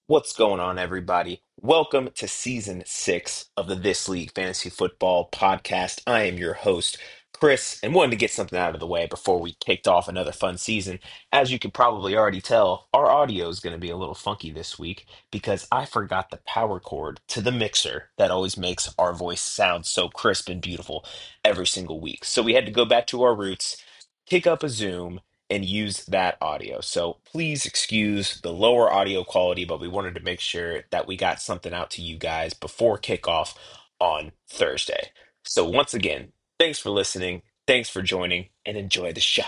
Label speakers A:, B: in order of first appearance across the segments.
A: What's going on, everybody? Welcome to season 6 of the This League Fantasy Football Podcast. I am your host, Chris, and wanted to get something out of the way before we kicked off another fun season. As you can probably already tell, our audio is going to be a little funky this week because I forgot the power cord to the mixer that always makes our voice sound so crisp and beautiful every single week. So we had to go back to our roots, kick up a Zoom and use that audio. So please excuse the lower audio quality, but we wanted to make sure that we got something out to you guys before kickoff on Thursday. So once again, thanks for listening, thanks for joining, and enjoy the show.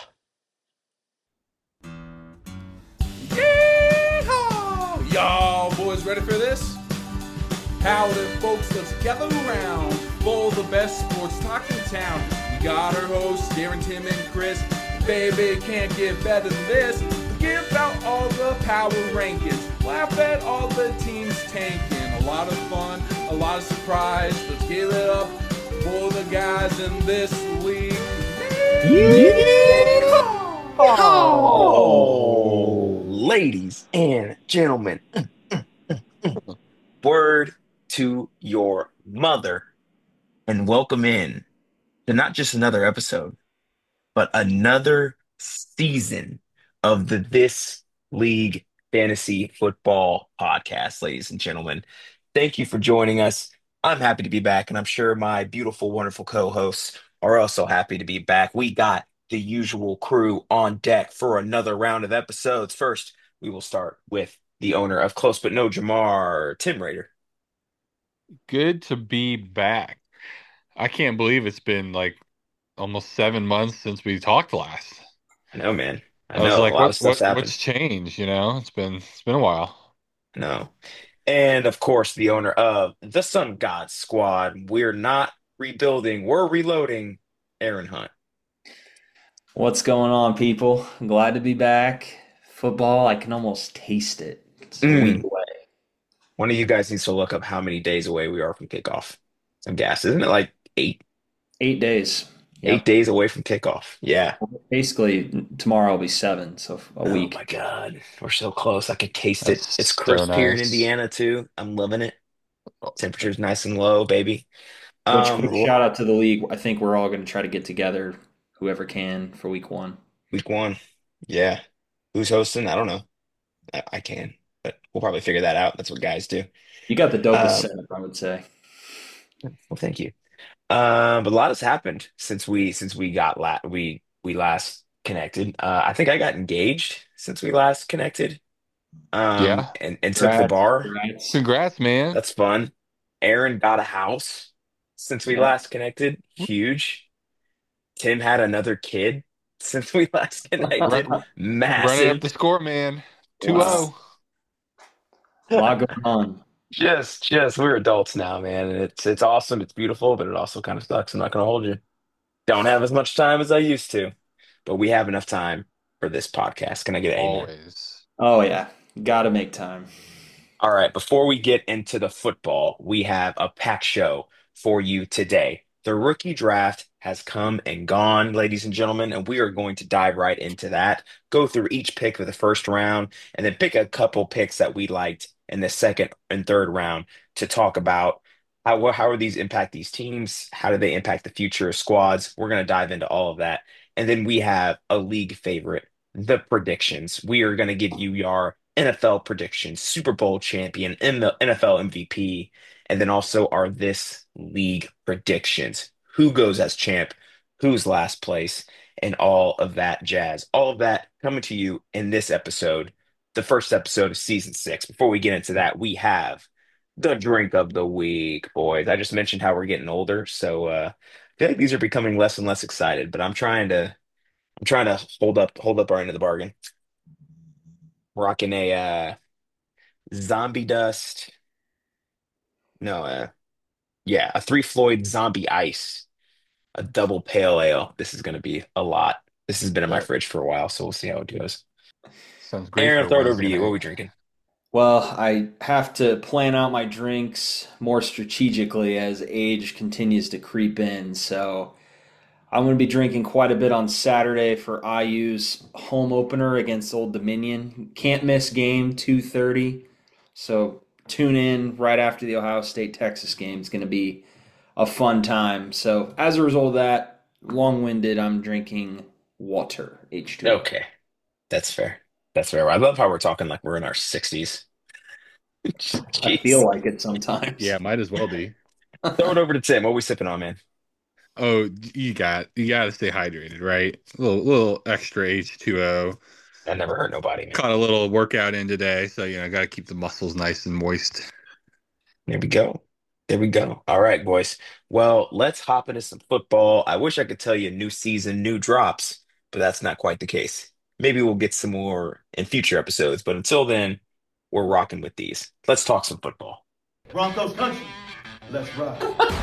B: Yeehaw! Y'all boys ready for this? Howdy folks, let's gather around for the best sports talk in town. We got our hosts, Darren, Tim, and Chris. Baby, can't get better than this. Give out all the power rankings. Laugh at all the teams tanking. A lot of fun, a lot of surprise. Let's give it up for the guys in this league.
A: Oh, ladies and gentlemen, word to your mother and welcome in to not just another episode, but another season of the This League Fantasy Football Podcast, ladies and gentlemen. Thank you for joining us. I'm happy to be back, and I'm sure my beautiful, wonderful co-hosts are also happy to be back. We got the usual crew on deck for another round of episodes. First, we will start with the owner of Close But No Jamar, Tim Rader.
C: Good to be back. I can't believe it's been like almost 7 months since we talked last.
A: I know, man. I
C: I was
A: know a
C: like,
A: lot of
C: what
A: stuff's
C: what
A: happened.
C: what's changed, you know? It's been a while.
A: I know. And of course, the owner of the Sun God Squad. We're not rebuilding, we're reloading. Aaron Hunt.
D: What's going on, people? I'm glad to be back. Football, I can almost taste it. It's a week
A: Mm.
D: away.
A: One of you guys needs to look up how many days away we are from kickoff. Some gas, isn't it like
D: 8 days.
A: 8
D: Yep.
A: days away from kickoff? Yeah.
D: Basically, tomorrow will be 7, so a
A: Oh
D: week.
A: my God. We're so close. I can taste it. It's
C: That's so
A: crisp here in
C: nice.
A: Indiana too. I'm loving it. Temperature's nice and low, baby.
D: Which, quick
A: Um,
D: shout out to the league. I think we're all going to try to get together, whoever can, for week 1.
A: week one. Yeah. Who's hosting? I don't know. I can, but we'll probably figure that out. That's what guys do.
D: You got the dopest
A: Um,
D: setup, I would say.
A: well, thank you. But a lot has happened since we got we last connected. I think I got engaged since we last connected.
C: Yeah.
A: And took the
D: Congrats.
A: bar.
D: Congrats.
C: Congrats, man.
A: That's fun. Aaron got a house since we
D: Yep.
A: last connected. Huge. Tim had another kid since we last connected.
C: Run, running up
A: Massive.
C: the score, man.
D: Wow.
C: 2-0.
D: A lot going on.
A: Just we're adults now, man. And it's awesome. It's beautiful, but it also kind of sucks. I'm not gonna hold you. Don't have as much time as I used to, but we have enough time for this podcast. Can I get an amen?
C: Always.
D: Oh, yeah. Got to make time.
A: All right, before we get into the football, we have a packed show for you today. The rookie draft has come and gone, ladies and gentlemen, and we are going to dive right into that. Go through each pick of the first round, and then pick a couple picks that we liked in the second and third round to talk about how are these impact these teams? How do they impact the future of squads? We're going to dive into all of that. And then we have a league favorite, the predictions. We are going to give you your NFL predictions, Super Bowl champion, NFL MVP, and then also our this league predictions. Who goes as champ? Who's last place? And all of that jazz. All of that coming to you in this episode, the first episode of season 6. Before we get into that, we have the drink of the week, boys. I just mentioned how we're getting older, so I feel like these are becoming less and less excited, but I'm trying to hold up our end of the bargain. Rocking a zombie dust. No, yeah, a Three Floyd zombie ice, a double pale ale. This is gonna be a lot. This has been in my
C: Yep.
A: fridge for a while, so we'll see how it goes.
C: Sounds great
A: Aaron,
C: for
A: I'll
C: a
A: throw it over to
C: Wednesday
A: you. What are
C: night.
A: we drinking?
D: Well, I have to plan out my drinks more strategically as age continues to creep in. So I'm going to be drinking quite a bit on Saturday for IU's home opener against Old Dominion. Can't miss game 2:30. So tune in right after the Ohio State Texas game. It's going to be a fun time. So as a result of that, long winded, I'm drinking water, H2O.
A: Okay, that's fair. That's fair. I love how we're talking like we're in our 60s.
D: I feel
A: Jeez.
D: like it sometimes.
C: Yeah, might as well be.
A: Throw it over to Tim. What we sipping on, man?
C: Oh, you got to stay hydrated, right? A little extra H2O.
A: I never hurt nobody, man.
C: Caught a little workout in today, so got to keep the muscles nice and moist.
A: There we go. There we go. All right, boys. Well, let's hop into some football. I wish I could tell you new season, new drops, but that's not quite the case. Maybe we'll get some more in future episodes, but until then, we're rocking with these. Let's talk some football.
E: Broncos country. Let's ride.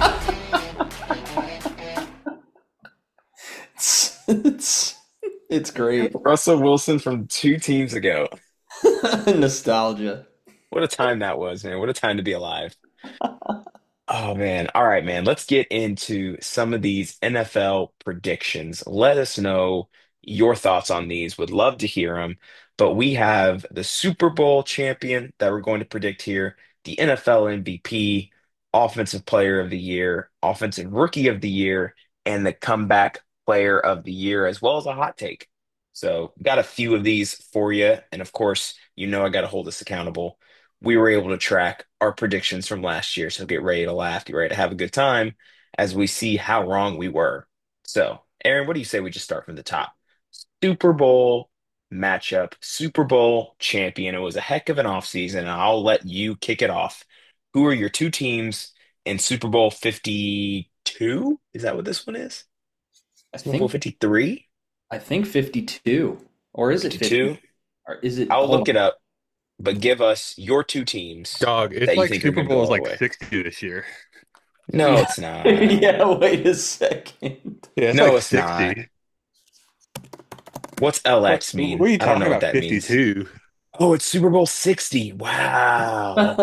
D: it's, it's great.
A: Russell Wilson from 2 teams ago.
D: Nostalgia.
A: What a time that was, man. What a time to be alive. Oh man. All right, man. Let's get into some of these NFL predictions. Let us know your thoughts on these. Would love to hear them. But we have the Super Bowl champion that we're going to predict here, the NFL MVP, Offensive Player of the Year, Offensive Rookie of the Year, and the Comeback Player of the Year, as well as a hot take. So, got a few of these for you. And of course, I got to hold us accountable. We were able to track our predictions from last year. So get ready to laugh, get ready to have a good time as we see how wrong we were. So, Aaron, what do you say we just start from the top? Super Bowl matchup, Super Bowl champion. It was a heck of an offseason, and I'll let you kick it off. Who are your two teams in Super Bowl 52? Is that what this one is?
D: I
A: Super Bowl
D: think
A: 53?
D: I think 52. Or is it 50?
A: 52?
D: Or is it
A: I'll
D: hold
A: look
D: on.
A: it up, but give us your two teams
C: Dog, it's
A: that you
C: like
A: think are
C: Super
A: going to go
C: Bowl is
A: all the
C: like
A: way.
C: 60 this year.
A: No,
D: Yeah.
A: it's not.
D: Yeah, wait a second.
C: Yeah, it's
A: No,
C: like
A: it's not.
C: 60.
A: What's
C: What,
A: LX
C: what are
A: mean?
C: you
A: I don't know
C: talking
A: what
C: about?
A: that means.
C: 52.
A: Oh, it's Super Bowl 60. Wow.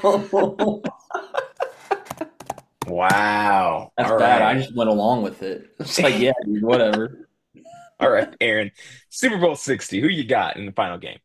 A: Wow.
D: That's
A: All
D: bad. I
A: right.
D: just went along with it. It's like, yeah, dude, whatever.
A: All right, Aaron. Super Bowl 60. Who you got in the final game?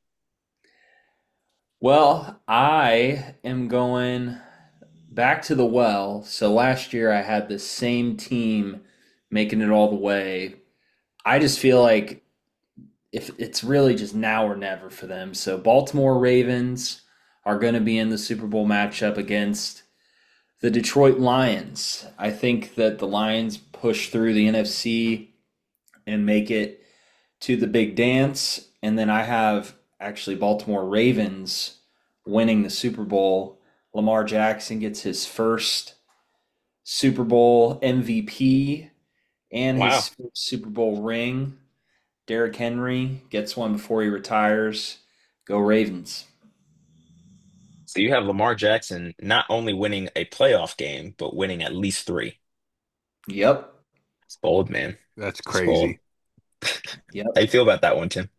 D: Well, I am going back to the well. So last year I had the same team making it all the way. I just feel like if it's really just now or never for them. So Baltimore Ravens are going to be in the Super Bowl matchup against the Detroit Lions. I think that the Lions push through the NFC and make it to the big dance. And then I have actually Baltimore Ravens winning the Super Bowl. Lamar Jackson gets his first Super Bowl MVP and
A: Wow.
D: his first Super Bowl ring. Derrick Henry gets one before he retires. Go Ravens.
A: So you have Lamar Jackson not only winning a playoff game, but winning at least three.
D: Yep.
A: It's bold, man.
C: That's
A: It's bold.
C: crazy.
D: Yep.
A: How you feel about that one, Tim?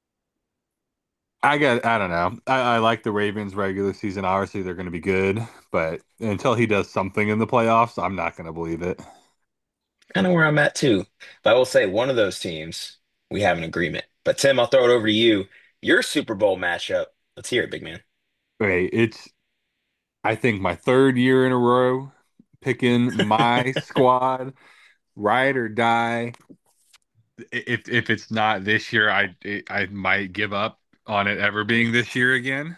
C: I don't know. I like the Ravens regular season. Obviously, they're going to be good, but until he does something in the playoffs, I'm not going to believe it.
A: Kind of where I'm at too. But I will say one of those teams, we have an agreement. But Tim, I'll throw it over to you. Your Super Bowl matchup. Let's hear it, big man.
C: Wait, I think my third year in a row picking my squad, ride or die. If it's not this year, I might give up on it ever being this year again.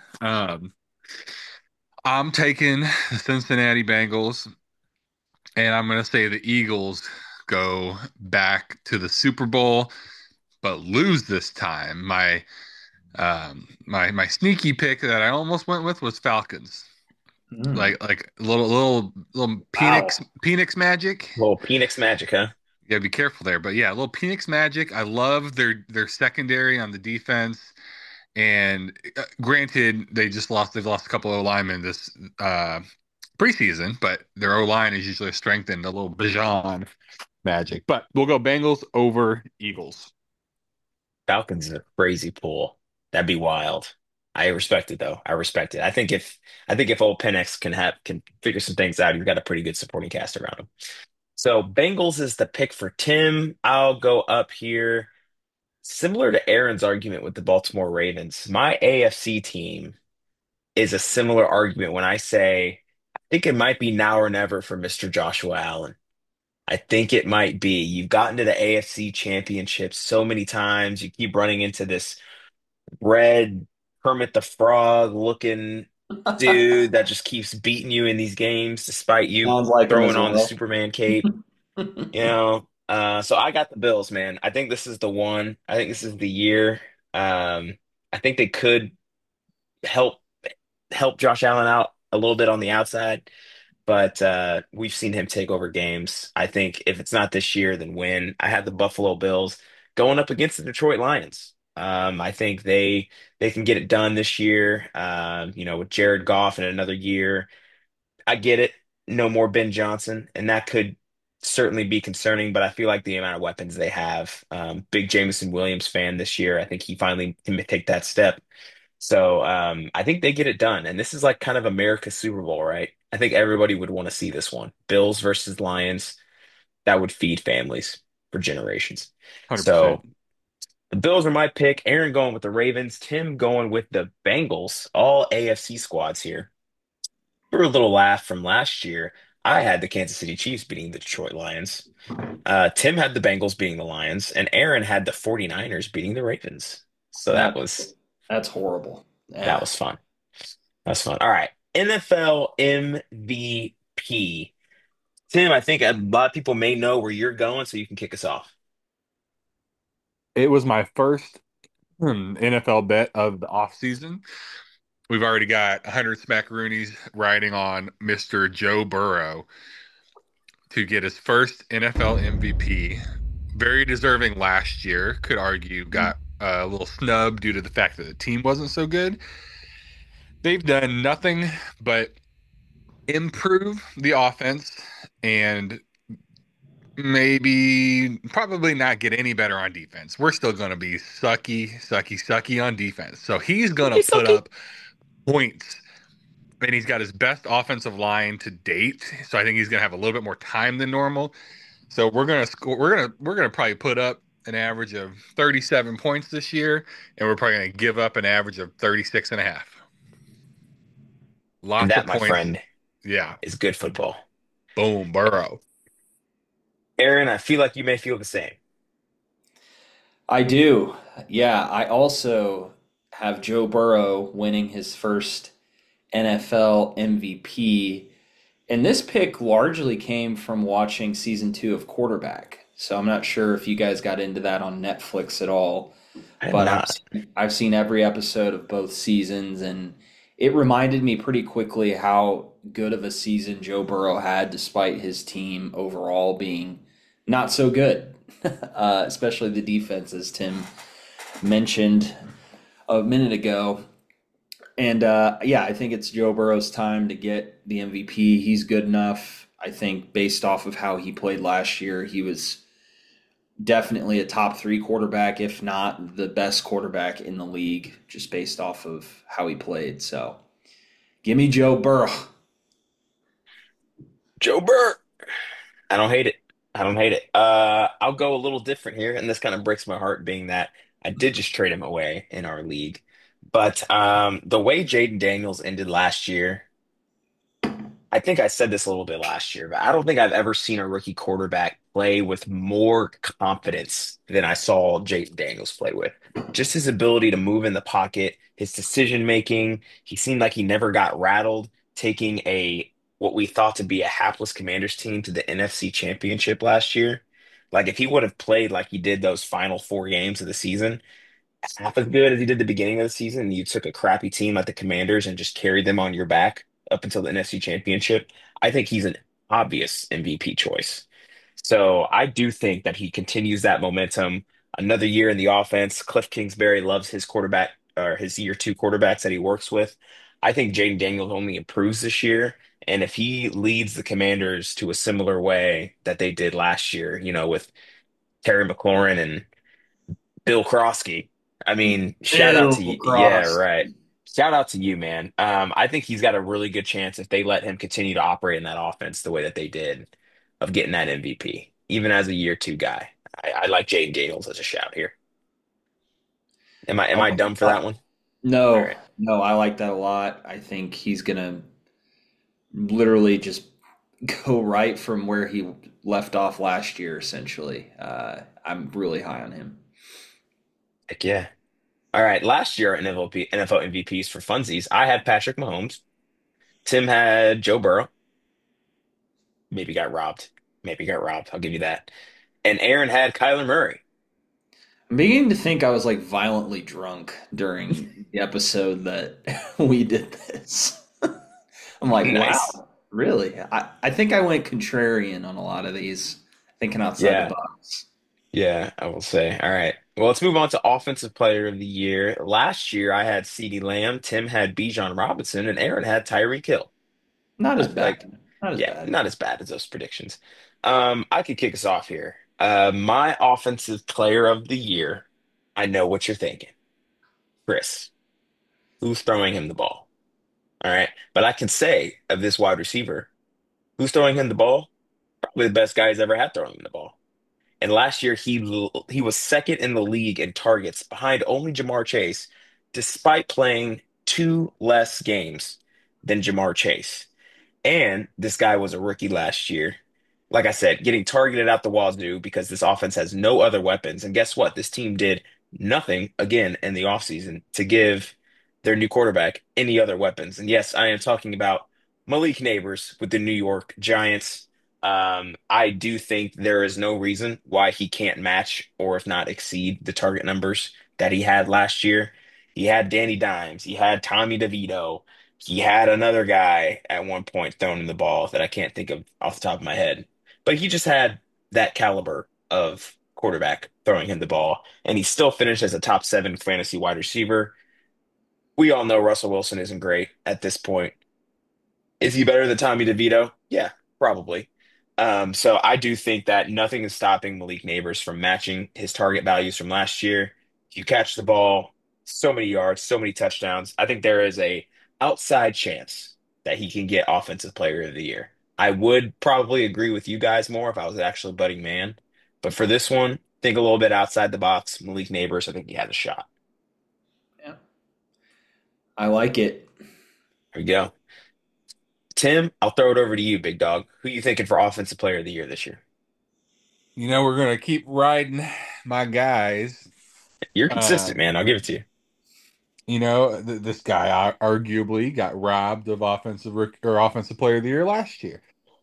C: I'm taking the Cincinnati Bengals, and I'm going to say the Eagles go back to the Super Bowl, but lose this time. My sneaky pick that I almost went with was Falcons.
D: Mm.
C: Like little
A: Wow.
C: Phoenix Magic.
A: Little Phoenix Magic, huh?
C: Yeah, be careful there. But yeah, a little Phoenix Magic. I love their secondary on the defense. And granted, they've lost a couple of linemen this preseason, but their O line is usually strengthened a little Bijan magic. But we'll go Bengals over Eagles.
A: Falcons is a crazy pull. That'd be wild. I respect it though. I respect it. I think if old Penix can figure some things out, you've got a pretty good supporting cast around him. So Bengals is the pick for Tim. I'll go up here. Similar to Aaron's argument with the Baltimore Ravens, my AFC team is a similar argument when I say I think it might be now or never for Mr. Joshua Allen. I think it might be. You've gotten to the AFC Championship so many times. You keep running into this red Kermit the Frog looking dude that just keeps beating you in these games despite you
D: Sounds like him
A: throwing
D: as
A: on the
D: well.
A: Superman cape. You know, so I got the Bills, man. I think this is the one. I think this is the year. Um, I think they could help Josh Allen out a little bit on the outside, but we've seen him take over games. I think if it's not this year, then when? I have the Buffalo Bills going up against the Detroit Lions. I think they can get it done this year. With Jared Goff in another year. I get it. No more Ben Johnson, and that could certainly be concerning, but I feel like the amount of weapons they have. Big Jameson Williams fan this year. I think he finally can take that step. So I think they get it done. And this is like kind of America's Super Bowl, right? I think everybody would want to see this one. Bills versus Lions. That would feed families for generations.
C: 100%.
A: So the Bills are my pick. Aaron going with the Ravens. Tim going with the Bengals. All AFC squads here. For a little laugh from last year, I had the Kansas City Chiefs beating the Detroit Lions. Tim had the Bengals beating the Lions, and Aaron had the 49ers beating the Ravens. So that
D: That
A: was
D: that's horrible.
A: that
D: Yeah.
A: was fun. That's fun. All right. NFL MVP. Tim, I think a lot of people may know where you're going, so you can kick us off.
C: It was my first NFL bet of the offseason. We've already got 100 smackaroonies riding on Mr. Joe Burrow to get his first NFL MVP. Very deserving last year, could argue, got a little snub due to the fact that the team wasn't so good. They've done nothing but improve the offense and probably not get any better on defense. We're still going to be sucky on defense. So he's going to
A: Okay,
C: put
A: Silky.
C: up points, and he's got his best offensive line to date. So I think he's going to have a little bit more time than normal. So we're going to score. We're going to probably put up an average of 37 points this year, and we're probably going to give up an average of 36 and a half.
A: And
C: Lots of
A: that, my
C: points.
A: friend,
C: Yeah.
A: is good football.
C: Boom, Burrow.
A: Aaron, I feel like you may feel the same.
D: I do. Yeah, I also have Joe Burrow winning his first NFL MVP. And this pick largely came from watching season 2 of Quarterback. So I'm not sure if you guys got into that on Netflix at all,
A: I have
D: but
A: not.
D: I've seen every episode of both seasons, and it reminded me pretty quickly how good of a season Joe Burrow had despite his team overall being not so good. Especially the defense, as Tim mentioned a minute ago. And yeah, I think it's Joe Burrow's time to get the MVP. He's good enough. I think based off of how he played last year, he was definitely a top 3 quarterback, if not the best quarterback in the league, just based off of how he played. So give me Joe Burrow.
A: Joe Burr. I don't hate it. I don't hate it. I'll go a little different here, and this kind of breaks my heart being that I did just trade him away in our league. But the way Jaden Daniels ended last year, I think I said this a little bit last year, but I don't think I've ever seen a rookie quarterback play with more confidence than I saw Jaden Daniels play with. Just his ability to move in the pocket, his decision making, he seemed like he never got rattled, taking a what we thought to be a hapless Commanders team to the NFC Championship last year. Like if he would have played like he did those final 4 games of the season, half as good as he did the beginning of the season. You took a crappy team like the Commanders and just carried them on your back up until the NFC Championship. I think he's an obvious MVP choice. So I do think that he continues that momentum. Another year in the offense. Cliff Kingsbury loves his quarterback or his year 2 quarterbacks that he works with. I think Jaden Daniels only improves this year. And if he leads the Commanders to a similar way that they did last year, with Terry McLaurin and Bill Krosky. I mean, shout out to
D: Bill
A: you. Yeah,
D: Cross.
A: right. Shout out to you, man. I think he's got a really good chance if they let him continue to operate in that offense the way that they did of getting that MVP, even as a year 2 guy. I like Jaden Daniels as a shout here. Am I dumb for that one? All
D: No,
A: right.
D: No, I like that a lot. I think he's gonna literally just go right from where he left off last year, essentially. I'm really high on him.
A: Heck yeah. All right. Last year in NFL MVPs for funsies, I had Patrick Mahomes. Tim had Joe Burrow. Maybe got robbed. Maybe got robbed. I'll give you that. And Aaron had Kyler Murray.
D: I'm beginning to think I was like violently drunk during the episode that we did this. I'm like,
A: Nice.
D: wow, really? I think I went contrarian on a lot of these, thinking outside the
A: Yeah.
D: box.
A: Yeah, I will say. All right. Well, let's move on to Offensive Player of the Year. Last year, I had CeeDee Lamb, Tim had Bijan Robinson, and Aaron had Tyreek Hill.
D: Not
A: I
D: as
A: feel
D: bad.
A: like,
D: Not as
A: yeah,
D: bad.
A: not as bad as those predictions. I could kick us off here. My Offensive Player of the Year, I know what you're thinking. Chris, who's throwing him the ball? All right. But I can say of this wide receiver, who's throwing him the ball? Probably the best guy he's ever had throwing him the ball. And last year he was second in the league in targets behind only Jamar Chase, despite playing two less games than Jamar Chase. And this guy was a rookie last year. Like I said, getting targeted out the wazoo because this offense has no other weapons. And guess what? This team did nothing again in the offseason to give their new quarterback any other weapons. And yes, I am talking about Malik Neighbors with the New York Giants. I do think there is no reason why he can't match or if not exceed the target numbers that he had last year. He had Danny Dimes, he had Tommy DeVito. He had another guy at one point throwing him the ball that I can't think of off the top of my head. But he just had that caliber of quarterback throwing him the ball, and he still finished as a top seven fantasy wide receiver. We all know Russell Wilson isn't great at this point. Is he better than Tommy DeVito? Yeah, probably. So I do think that nothing is stopping Malik Neighbors from matching his target values from last year. You catch the ball, so many yards, so many touchdowns. I think there is a outside chance that he can get Offensive Player of the Year. I would probably agree with you guys more if I was actually budding man, but for this one, think a little bit outside the box. Malik Neighbors, I think he has a shot.
D: Yeah, I like it.
A: There we go. Tim, I'll throw it over to you, big dog. Who you thinking for Offensive Player of the Year this year?
C: We're gonna keep riding my guys.
A: You're consistent,
C: Um,
A: man. I'll give it to you.
C: this guy arguably got robbed of offensive player of the year last year.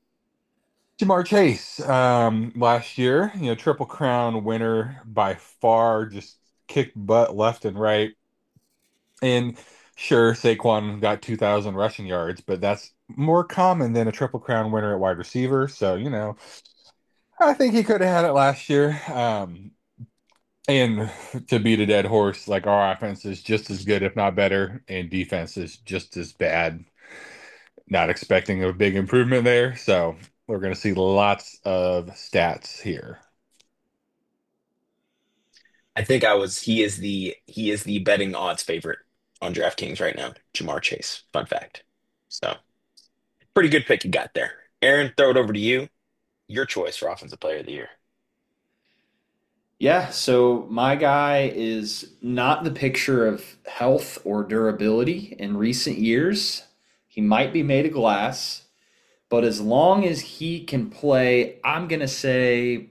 C: Jamar Chase, last year, Triple Crown winner by far, just kicked butt left and right. And sure, Saquon got 2,000 rushing yards, but that's more common than a Triple Crown winner at wide receiver. So, I think he could have had it last year. And to beat a dead horse, like our offense is just as good, if not better, and defense is just as bad. Not expecting a big improvement there. So we're going to see lots of stats here.
A: I think he is the betting odds favorite on DraftKings right now, Jamar Chase. Fun fact. So pretty good pick you got there. Aaron, throw it over to you. Your choice for Offensive Player of the Year.
D: Yeah, so my guy is not the picture of health or durability in recent years. He might be made of glass, but as long as he can play, I'm going to say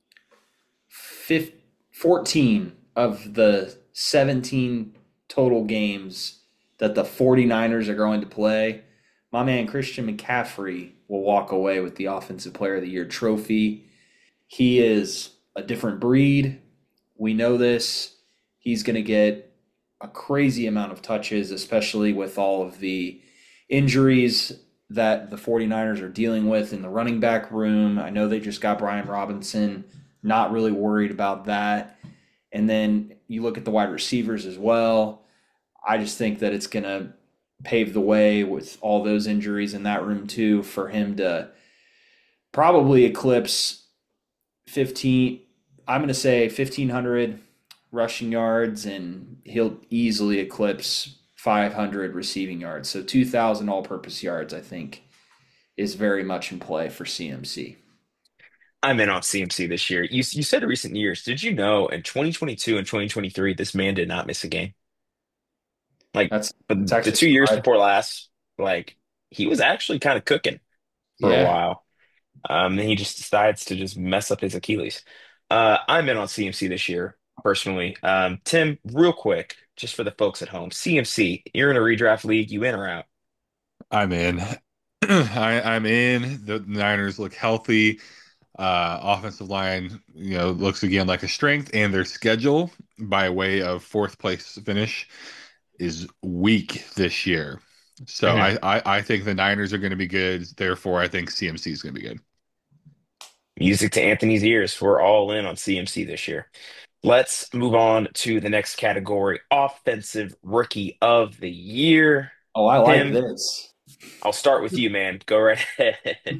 D: 14 of the 17 total games that the 49ers are going to play, my man Christian McCaffrey will walk away with the Offensive Player of the Year trophy. He is a different breed. We know this. He's going to get a crazy amount of touches, especially with all of the injuries that the 49ers are dealing with in the running back room. I know they just got Brian Robinson, not really worried about that. And then you look at the wide receivers as well. I just think that it's going to pave the way with all those injuries in that room too for him to probably eclipse 15, I'm going to say 1,500 rushing yards, and he'll easily eclipse 500 receiving yards. So 2,000 all purpose yards, I think, is very much in play for CMC.
A: I'm in on CMC this year. You said recent years. Did you know in 2022 and 2023, this man did not miss a game? Like,
D: That's it's
A: but the
D: actually
A: 2 years
D: surprising.
A: before last, like he was actually kind of cooking for a
D: Yeah.
A: while. And he just decides to just mess up his Achilles. I'm in on CMC this year, personally. Tim, real quick, just for the folks at home, CMC, you're in a redraft league, you in or out?
C: I'm in. I'm in. The Niners look healthy. Offensive line, looks again like a strength, and their schedule by way of fourth place finish is weak this year. So
A: Mhm.
C: I think the Niners are going to be good. Therefore, I think CMC is going to be good.
A: Music to Anthony's ears. We're all in on CMC this year. Let's move on to the next category, Offensive Rookie of the Year.
D: Oh, I like
A: Tim,
D: this.
A: I'll start with you, man. Go right ahead.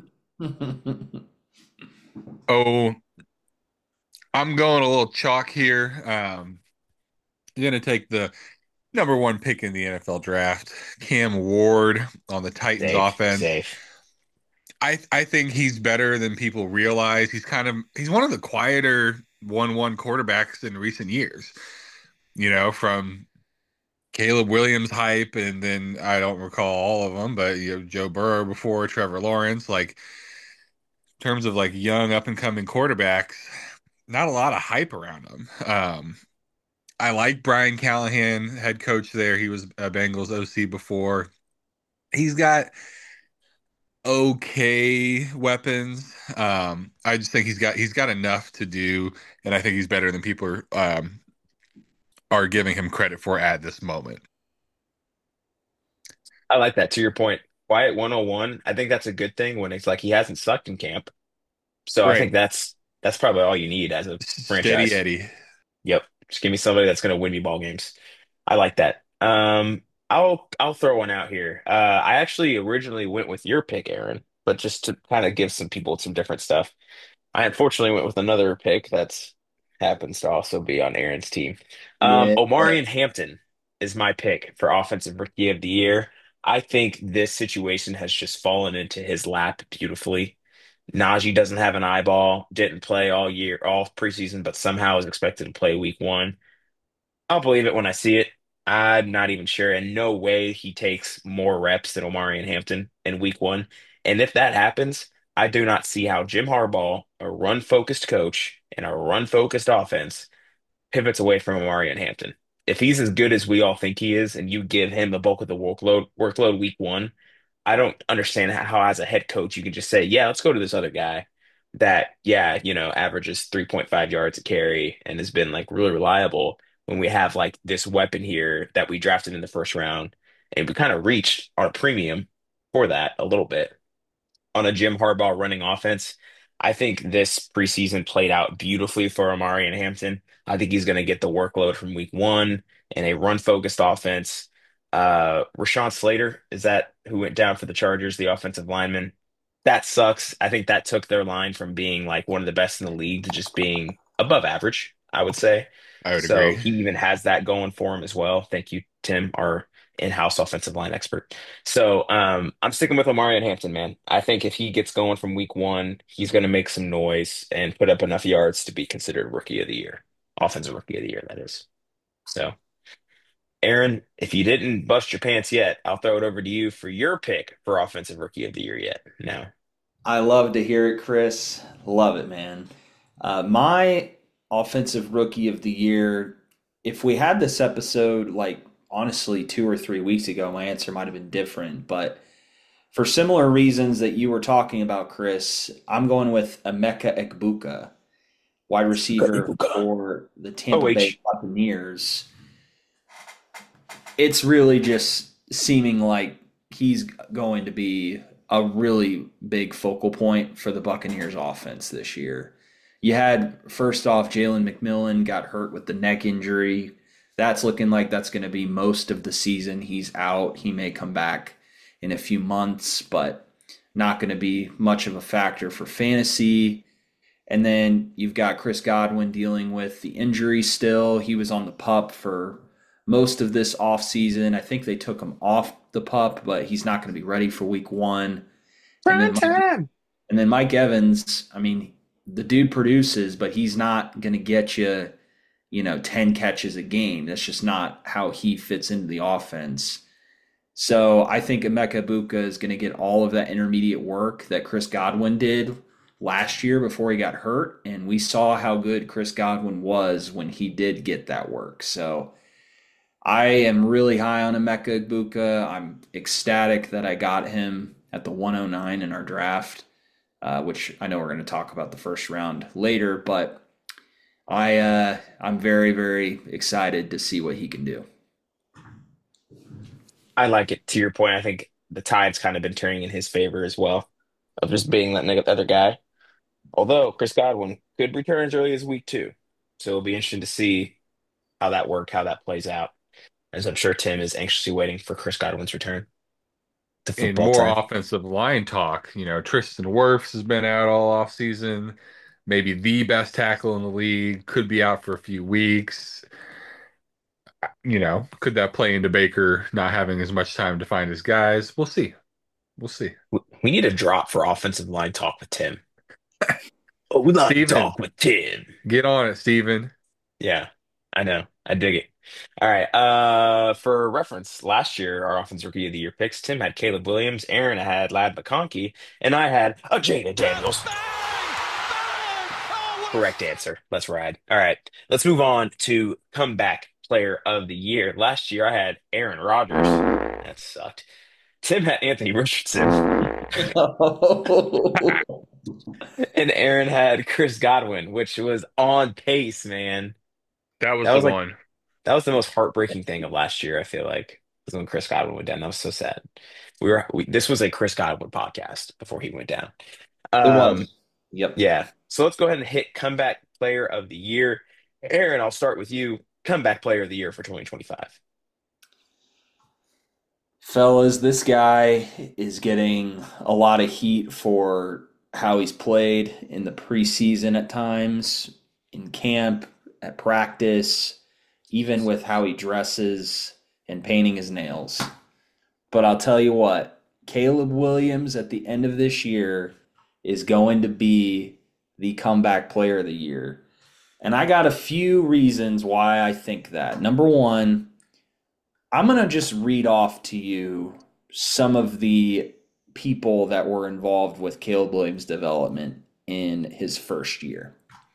C: Oh, I'm going a little chalk here. I'm going to take the number one pick in the NFL draft, Cam Ward on the Titans
A: Safe,
C: offense.
A: safe.
C: I think he's better than people realize. He's one of the quieter 1-1 quarterbacks in recent years. From Caleb Williams hype, and then I don't recall all of them, but Joe Burrow before Trevor Lawrence. Like in terms of like young up and coming quarterbacks, not a lot of hype around them. I like Brian Callahan, head coach there. He was a Bengals OC before. He's got okay weapons. I just think he's got enough to do, and I think he's better than people are giving him credit for at this moment.
A: I like that. To your point, Quiet 101, I think that's a good thing when it's like he hasn't sucked in camp. So I think
C: Right.
A: that's probably all you need as a
C: Steady
A: franchise.
C: Eddie.
A: Yep. Just give me somebody that's going to win me ball games. I like that. I'll throw one out here. I actually originally went with your pick, Aaron, but just to kind of give some people some different stuff. I unfortunately went with another pick that's happens to also be on Aaron's team.
D: Yeah.
A: Omarion Hampton is my pick for Offensive Rookie of the Year. I think this situation has just fallen into his lap beautifully. Najee doesn't have an eyeball, didn't play all year, all preseason, but somehow is expected to play week one. I'll believe it when I see it. I'm not even sure. And no way he takes more reps than Omari and Hampton in week one. And if that happens, I do not see how Jim Harbaugh, a run-focused coach and a run-focused offense, pivots away from Omari and Hampton. If he's as good as we all think he is, and you give him the bulk of the workload week one, I don't understand how as a head coach you can just say, yeah, let's go to this other guy that, yeah, averages 3.5 yards a carry and has been like really reliable when we have like this weapon here that we drafted in the first round and we kind of reached our premium for that a little bit on a Jim Harbaugh running offense. I think this preseason played out beautifully for Amari and Hampton. I think he's going to get the workload from week one in a run-focused offense. Rashawn Slater, is that who went down for the Chargers, the offensive lineman? That sucks. I think that took their line from being like one of the best in the league to just being above average, I would say.
C: I would
A: So
C: agree.
A: he even has that going for him as well. Thank you, Tim, our in-house offensive line expert. So I'm sticking with Omarion Hampton, man. I think if he gets going from week one, he's going to make some noise and put up enough yards to be considered rookie of the year, offensive rookie of the year, that is. So, Aaron, if you didn't bust your pants yet, I'll throw it over to you for your pick for offensive rookie of the year yet. Now,
D: I love to hear it, Chris. Love it, man. My offensive rookie of the year, if we had this episode like honestly 2 or 3 weeks ago, my answer might have been different. But for similar reasons that you were talking about, Chris, I'm going with Emeka Egbuka, wide receiver
A: Ibuka.
D: for the Tampa Bay
A: OH.
D: Buccaneers. It's really just seeming like he's going to be a really big focal point for the Buccaneers offense this year. You had first off Jalen McMillan got hurt with the neck injury. That's looking like that's going to be most of the season. He's out. He may come back in a few months, but not going to be much of a factor for fantasy. And then you've got Chris Godwin dealing with the injury still. He was on the pup for most of this offseason. I think they took him off the pup, but he's not going to be ready for week one. And
A: Prime
D: then
A: time.
D: and then Mike Evans, I mean, the dude produces, but he's not going to get you, 10 catches a game. That's just not how he fits into the offense. So I think Emeka Egbuka is going to get all of that intermediate work that Chris Godwin did last year before he got hurt. And we saw how good Chris Godwin was when he did get that work. So I am really high on Emeka Egbuka. I'm ecstatic that I got him at the 109 in our draft, which I know we're going to talk about the first round later, but I'm very, very excited to see what he can do.
A: I like it. To your point, I think the tide's kind of been turning in his favor as well, of just being that other guy. Although Chris Godwin could return as early as week 2. So it'll be interesting to see how that plays out. As I'm sure Tim is anxiously waiting for Chris Godwin's return to
C: In
A: football
C: more
A: time.
C: offensive line talk, Tristan Wirfs has been out all off season. Maybe the best tackle in the league, could be out for a few weeks. Could that play into Baker not having as much time to find his guys? We'll see. We'll see.
A: We need a drop for offensive line talk with Tim. Oh, we like to
C: Steven,
A: talk with Tim.
C: get on it, Steven.
A: Yeah, I know. I dig it. All right. For reference, last year our offensive rookie of the year picks, Tim had Caleb Williams, Aaron had Lad McConkey, and I had a Jada Daniels. Correct answer. Let's ride. All right. Let's move on to comeback player of the year. Last year I had Aaron Rodgers. That sucked. Tim had Anthony Richardson, and Aaron had Chris Godwin, which was on pace, man.
C: That was
A: That
C: the
A: was like
C: one.
A: that was the most heartbreaking thing of last year, I feel like, was when Chris Godwin went down. That was so sad. This was a Chris Godwin podcast before he went down.
D: It
A: Um,
D: was. Yep.
A: yeah. So let's go ahead and hit comeback player of the year. Aaron, I'll start with you. Comeback player of the year for 2025.
D: Fellas, this guy is getting a lot of heat for how he's played in the preseason at times, in camp, at practice, even with how he dresses and painting his nails. But I'll tell you what, Caleb Williams at the end of this year is going to be the comeback player of the year. And I got a few reasons why I think that. Number one, I'm going to just read off to you some of the people that were involved with Caleb Williams' development in his first year.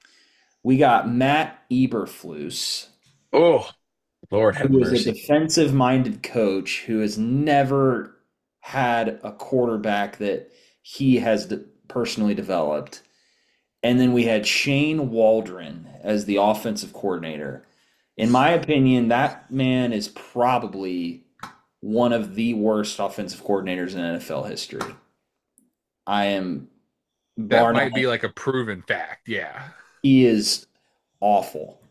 D: We got Matt Eberflus,
A: Oh, Lord have
D: who is a
A: mercy.
D: defensive minded coach who has never had a quarterback that he has personally developed. And then we had Shane Waldron as the offensive coordinator. In my opinion, that man is probably one of the worst offensive coordinators in NFL history. I am
C: That
D: bar none.
C: might be like a proven fact. Yeah.
D: He is awful.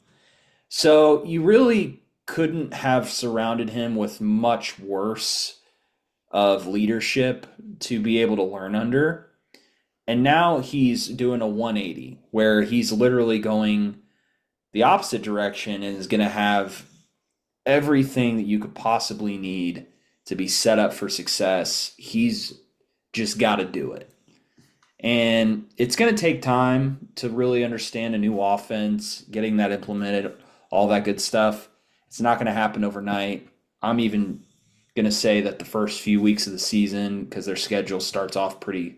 D: So you really couldn't have surrounded him with much worse of leadership to be able to learn under. And now he's doing a 180 where he's literally going the opposite direction and is going to have everything that you could possibly need to be set up for success. He's just got to do it. And it's going to take time to really understand a new offense, getting that implemented, all that good stuff. It's not going to happen overnight. I'm even going to say that the first few weeks of the season, because their schedule starts off pretty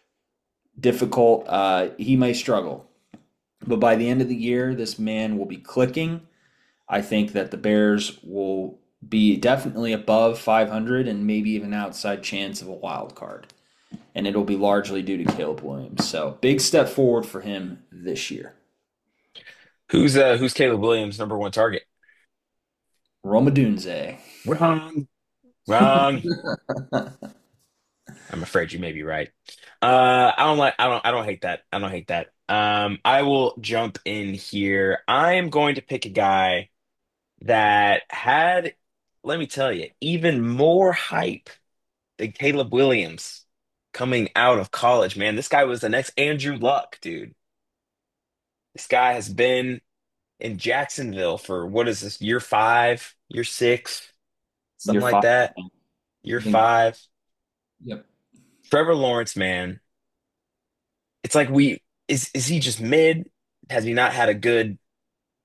D: difficult, he may struggle. But by the end of the year, this man will be clicking. I think that the Bears will be definitely above 500 and maybe even outside chance of a wild card. And it'll be largely due to Caleb Williams. So big step forward for him this year.
A: Who's Caleb Williams' number one target?
D: Roma Dunze.
A: Wrong. Wrong. I'm afraid you may be right. I don't hate that. I don't hate that. I will jump in here. I am going to pick a guy that had, let me tell you, even more hype than Caleb Williams coming out of college, man. This guy was the next Andrew Luck, dude. This guy has been in Jacksonville for what is this, year 5, year 6, something
D: Year
A: like
D: five.
A: that. Year 5.
D: Yep.
A: Trevor Lawrence, man. It's like is he just mid? Has he not had a good,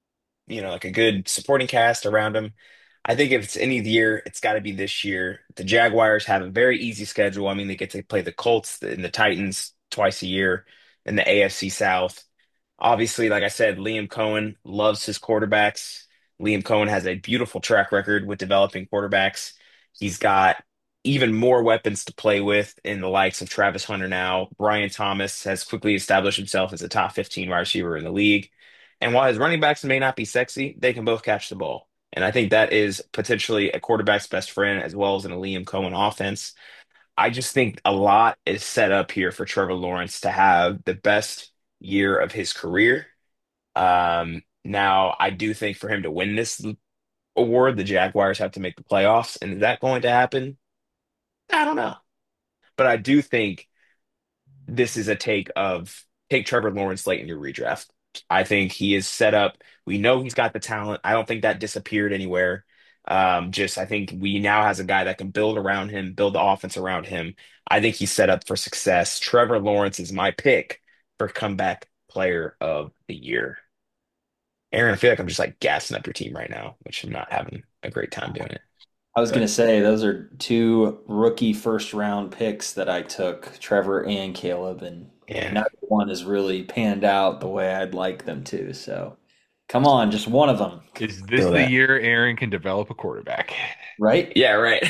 A: like a good supporting cast around him. I think if it's any year, it's got to be this year. The Jaguars have a very easy schedule. I mean, they get to play the Colts and the Titans twice a year in the AFC South. Obviously, like I said, Liam Cohen loves his quarterbacks. Liam Cohen has a beautiful track record with developing quarterbacks. He's got even more weapons to play with in the likes of Travis Hunter now. Brian Thomas has quickly established himself as a top 15 wide receiver in the league. And while his running backs may not be sexy, they can both catch the ball. And I think that is potentially a quarterback's best friend as well as in a Liam Cohen offense. I just think a lot is set up here for Trevor Lawrence to have the best year of his career. Now, I do think for him to win this award, the Jaguars have to make the playoffs. And is that going to happen? I don't know. But I do think this is a take Trevor Lawrence late in your redraft. I think he is set up. We know he's got the talent. I don't think that disappeared anywhere. Just I think we now has a guy that can build around him, build the offense around him. I think he's set up for success. Trevor Lawrence is my pick for comeback player of the year. Aaron, I feel like I'm just like gassing up your team right now, which I'm not having a great time doing it.
D: I was going
A: But
D: to say those are two rookie first round picks that I took, Trevor and Caleb, and
A: yeah,
D: neither one has really panned out the way I'd like them to. So come on, just one of them,
C: Is this
A: feel
C: the
A: that.
C: year Aaron can develop a quarterback?
D: right?
A: Yeah, right.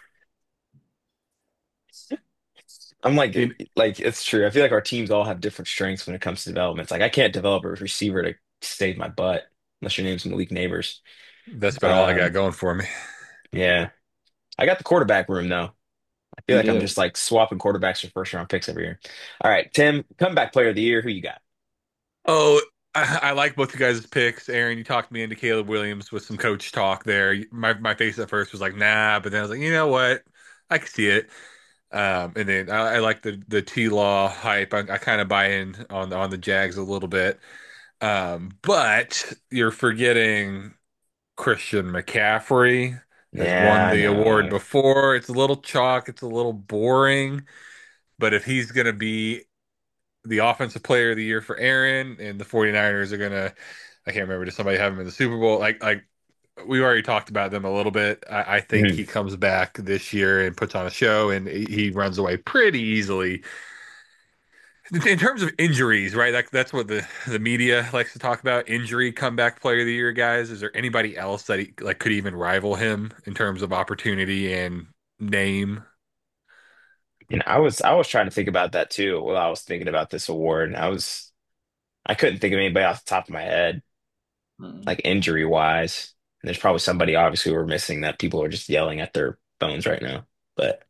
A: I'm
C: In,
A: like it's true. I feel like our teams all have different strengths when it comes to development. It's like I can't develop a receiver to save my butt unless your name's Malik Neighbors.
C: that's about all I got
A: Um,
C: going for me.
A: yeah, I got the quarterback room though. I feel
D: You
A: like I'm
D: do.
A: just like swapping quarterbacks for first round picks every year. All right, Tim, comeback player of the year. Who you got?
C: Oh, I like both you guys' picks. Aaron, you talked me into Caleb Williams with some coach talk there. My face at first was like, nah, but then I was like, you know what? I can see it. And then I like the T Law hype. I kind of buy in on the Jags a little bit. But you're forgetting Christian McCaffrey has won
A: Yeah, I
C: the award
A: know.
C: before. It's a little chalk, it's a little boring. But if he's going to be the offensive player of the year for Aaron and the 49ers are going to, I can't remember, did somebody have him in the Super Bowl? Like we already talked about them a little bit. I think
A: Mhm.
C: he comes back this year and puts on a show and he runs away pretty easily. In terms of injuries, right? That's what the media likes to talk about. Injury comeback player of the year, guys. Is there anybody else that like could even rival him in terms of opportunity and name?
A: I was trying to think about that too while I was thinking about this award. I couldn't think of anybody off the top of my head,
D: Mm,
A: like injury wise. There's probably somebody obviously we're missing that people are just yelling at their phones right now. But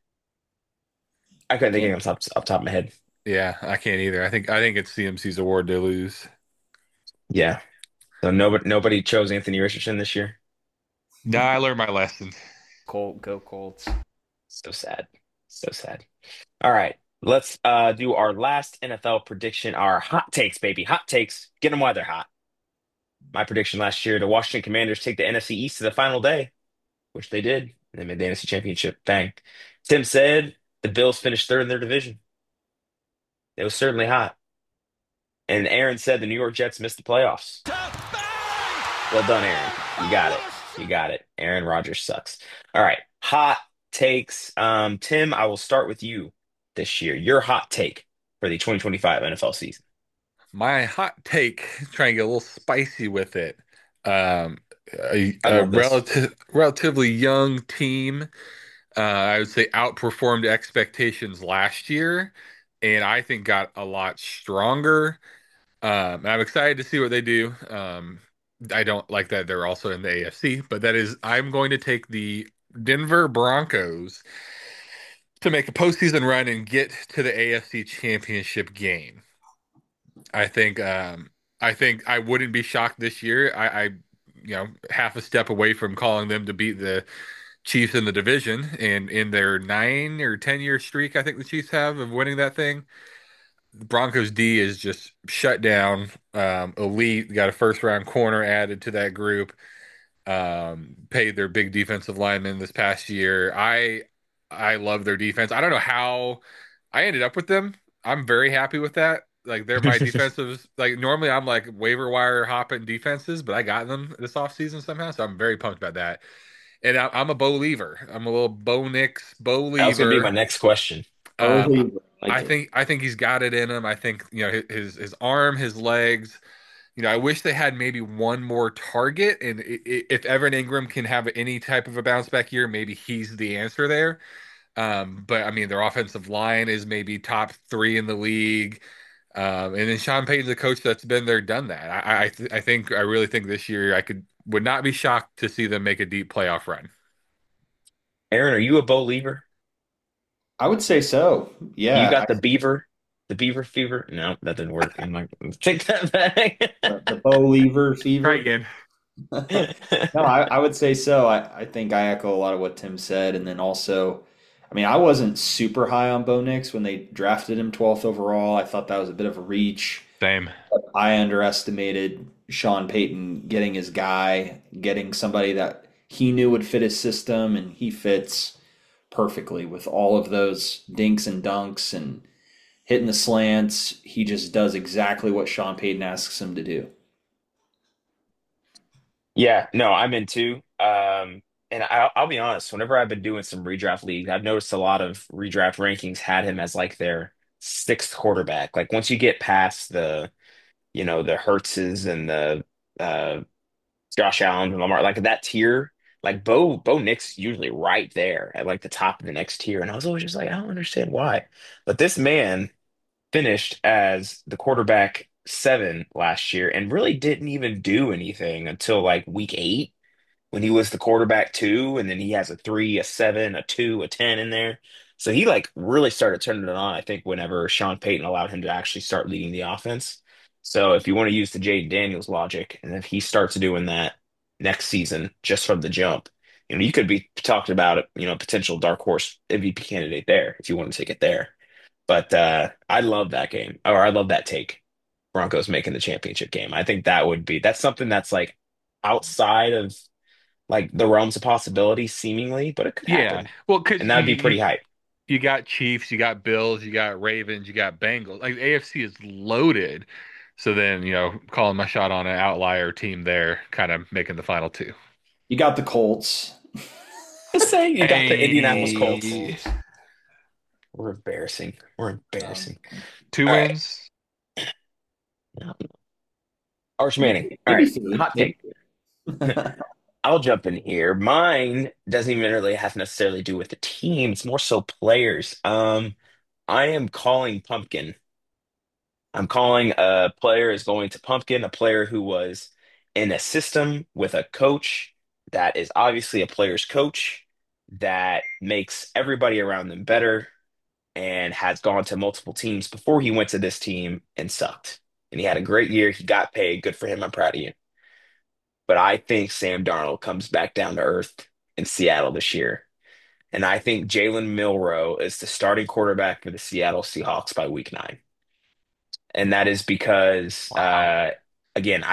A: I couldn't think of
D: can't.
A: anyone off the top of my head.
C: Yeah, I can't either. I think it's CMC's award to lose.
A: Yeah. So nobody chose Anthony Richardson this year.
C: No, I learned my lesson.
D: Colt, go Colts.
A: So sad. So sad. All right. Let's do our last NFL prediction, our hot takes, baby. Hot takes. Get them while they're hot. My prediction last year, the Washington Commanders take the NFC East to the final day, which they did. They made the NFC Championship. Bang. Tim said the Bills finished third in their division. It was certainly hot. And Aaron said the New York Jets missed the playoffs. Well done, Aaron. You got it. You got it. Aaron Rodgers sucks. All right. Hot takes. Tim, I will start with you this year. Your hot take for the 2025 NFL season.
C: My hot take, trying to get a little spicy with it. Um,
A: I
C: a
A: love this.
C: relatively young team, I would say outperformed expectations last year, and I think got a lot stronger. And I'm excited to see what they do. I don't like that they're also in the AFC, but I'm going to take the Denver Broncos to make a postseason run and get to the AFC Championship game. I think I think I wouldn't be shocked this year. Half a step away from calling them to beat the Chiefs in the division and in their 9 or 10 year streak, I think the Chiefs have of winning that thing. The Broncos D is just shut down. Elite got a first round corner added to that group. Paid their big defensive lineman this past year. I love their defense. I don't know how I ended up with them. I'm very happy with that. Like they're my defensive. Like normally I'm like waiver wire hopping defenses, but I got them this offseason somehow, so I'm very pumped about that. And I'm a Bo Lever. I'm a little Bo Nix, Bo
A: That was going to be my
C: Lever.
A: next question.
C: Um,
D: Believe it. Like it.
C: I think he's got it in him. I think his arm, his legs. I wish they had maybe one more target, and if Evan Ingram can have any type of a bounce back year, maybe he's the answer there. But I mean, their offensive line is maybe top three in the league. And then Sean Payton's a coach that's been there, done that. I really think this year would not be shocked to see them make a deep playoff run.
A: Aaron, are you a Bo Lever?
D: I would say so.
A: You
D: Yeah,
A: got the beaver fever? No, that didn't work. I'm like, take that
D: the Bo Lever
C: Try
D: fever.
C: again.
D: No, I would say so. I think I echo a lot of what Tim said. And then also, I mean, I wasn't super high on Bo Nix when they drafted him 12th overall. I thought that was a bit of a reach.
C: Same.
D: I underestimated Sean Payton getting his guy, getting somebody that he knew would fit his system, and he fits perfectly with all of those dinks and dunks and hitting the slants. He just does exactly what Sean Payton asks him to do.
A: Yeah, no, I'm in too. And I'll be honest, whenever I've been doing some redraft leagues, I've noticed a lot of redraft rankings had him as like their sixth quarterback. Like once you get past the Hertzes and the uh Josh Allen and Lamar, like that tier, like Bo Nix usually right there at like the top of the next tier. And I was always just like, I don't understand why. But this man finished as the quarterback seven last year and really didn't even do anything until like week eight when he was the quarterback two, and then he has a three, a seven, a two, a 10 in there. So he like really started turning it on, I think, whenever Sean Payton allowed him to actually start leading the offense. So if you want to use the Jay Daniels logic, and if he starts doing that next season just from the jump, you could be talking about it, potential dark horse MVP candidate there if you want to take it there. But I love that game, or I love that take. Broncos making the championship game. I think that's something that's like outside of like the realms of possibility, seemingly, but it could
C: Yeah.
A: happen,
C: Well,
A: and
C: because
A: that'd be pretty hype.
C: you got Chiefs, you got Bills, you got Ravens, you got Bengals. Like the AFC is loaded. So then, calling my shot on an outlier team there, kind of making the final two.
D: You got the Colts.
A: Just say you got the Indianapolis
D: Got the
A: Colts.
C: Hey,
D: Colts.
A: We're embarrassing. We're
D: Um,
A: embarrassing.
C: two
A: All right,
C: wins.
A: Arch Manning. All
D: maybe
A: right,
D: three.
A: hot take. I'll jump in here. Mine doesn't even really have to necessarily do with the team. It's more so players. I am calling Pumpkin. I'm calling a player is going to Pumpkin, a player who was in a system with a coach that is obviously a player's coach that makes everybody around them better and has gone to multiple teams before he went to this team and sucked. And he had a great year. He got paid. Good for him. I'm proud of you. But I think Sam Darnold comes back down to earth in Seattle this year. And I think Jalen Milroe is the starting quarterback for the Seattle Seahawks by week nine. And that is because,
C: Wow.
A: again,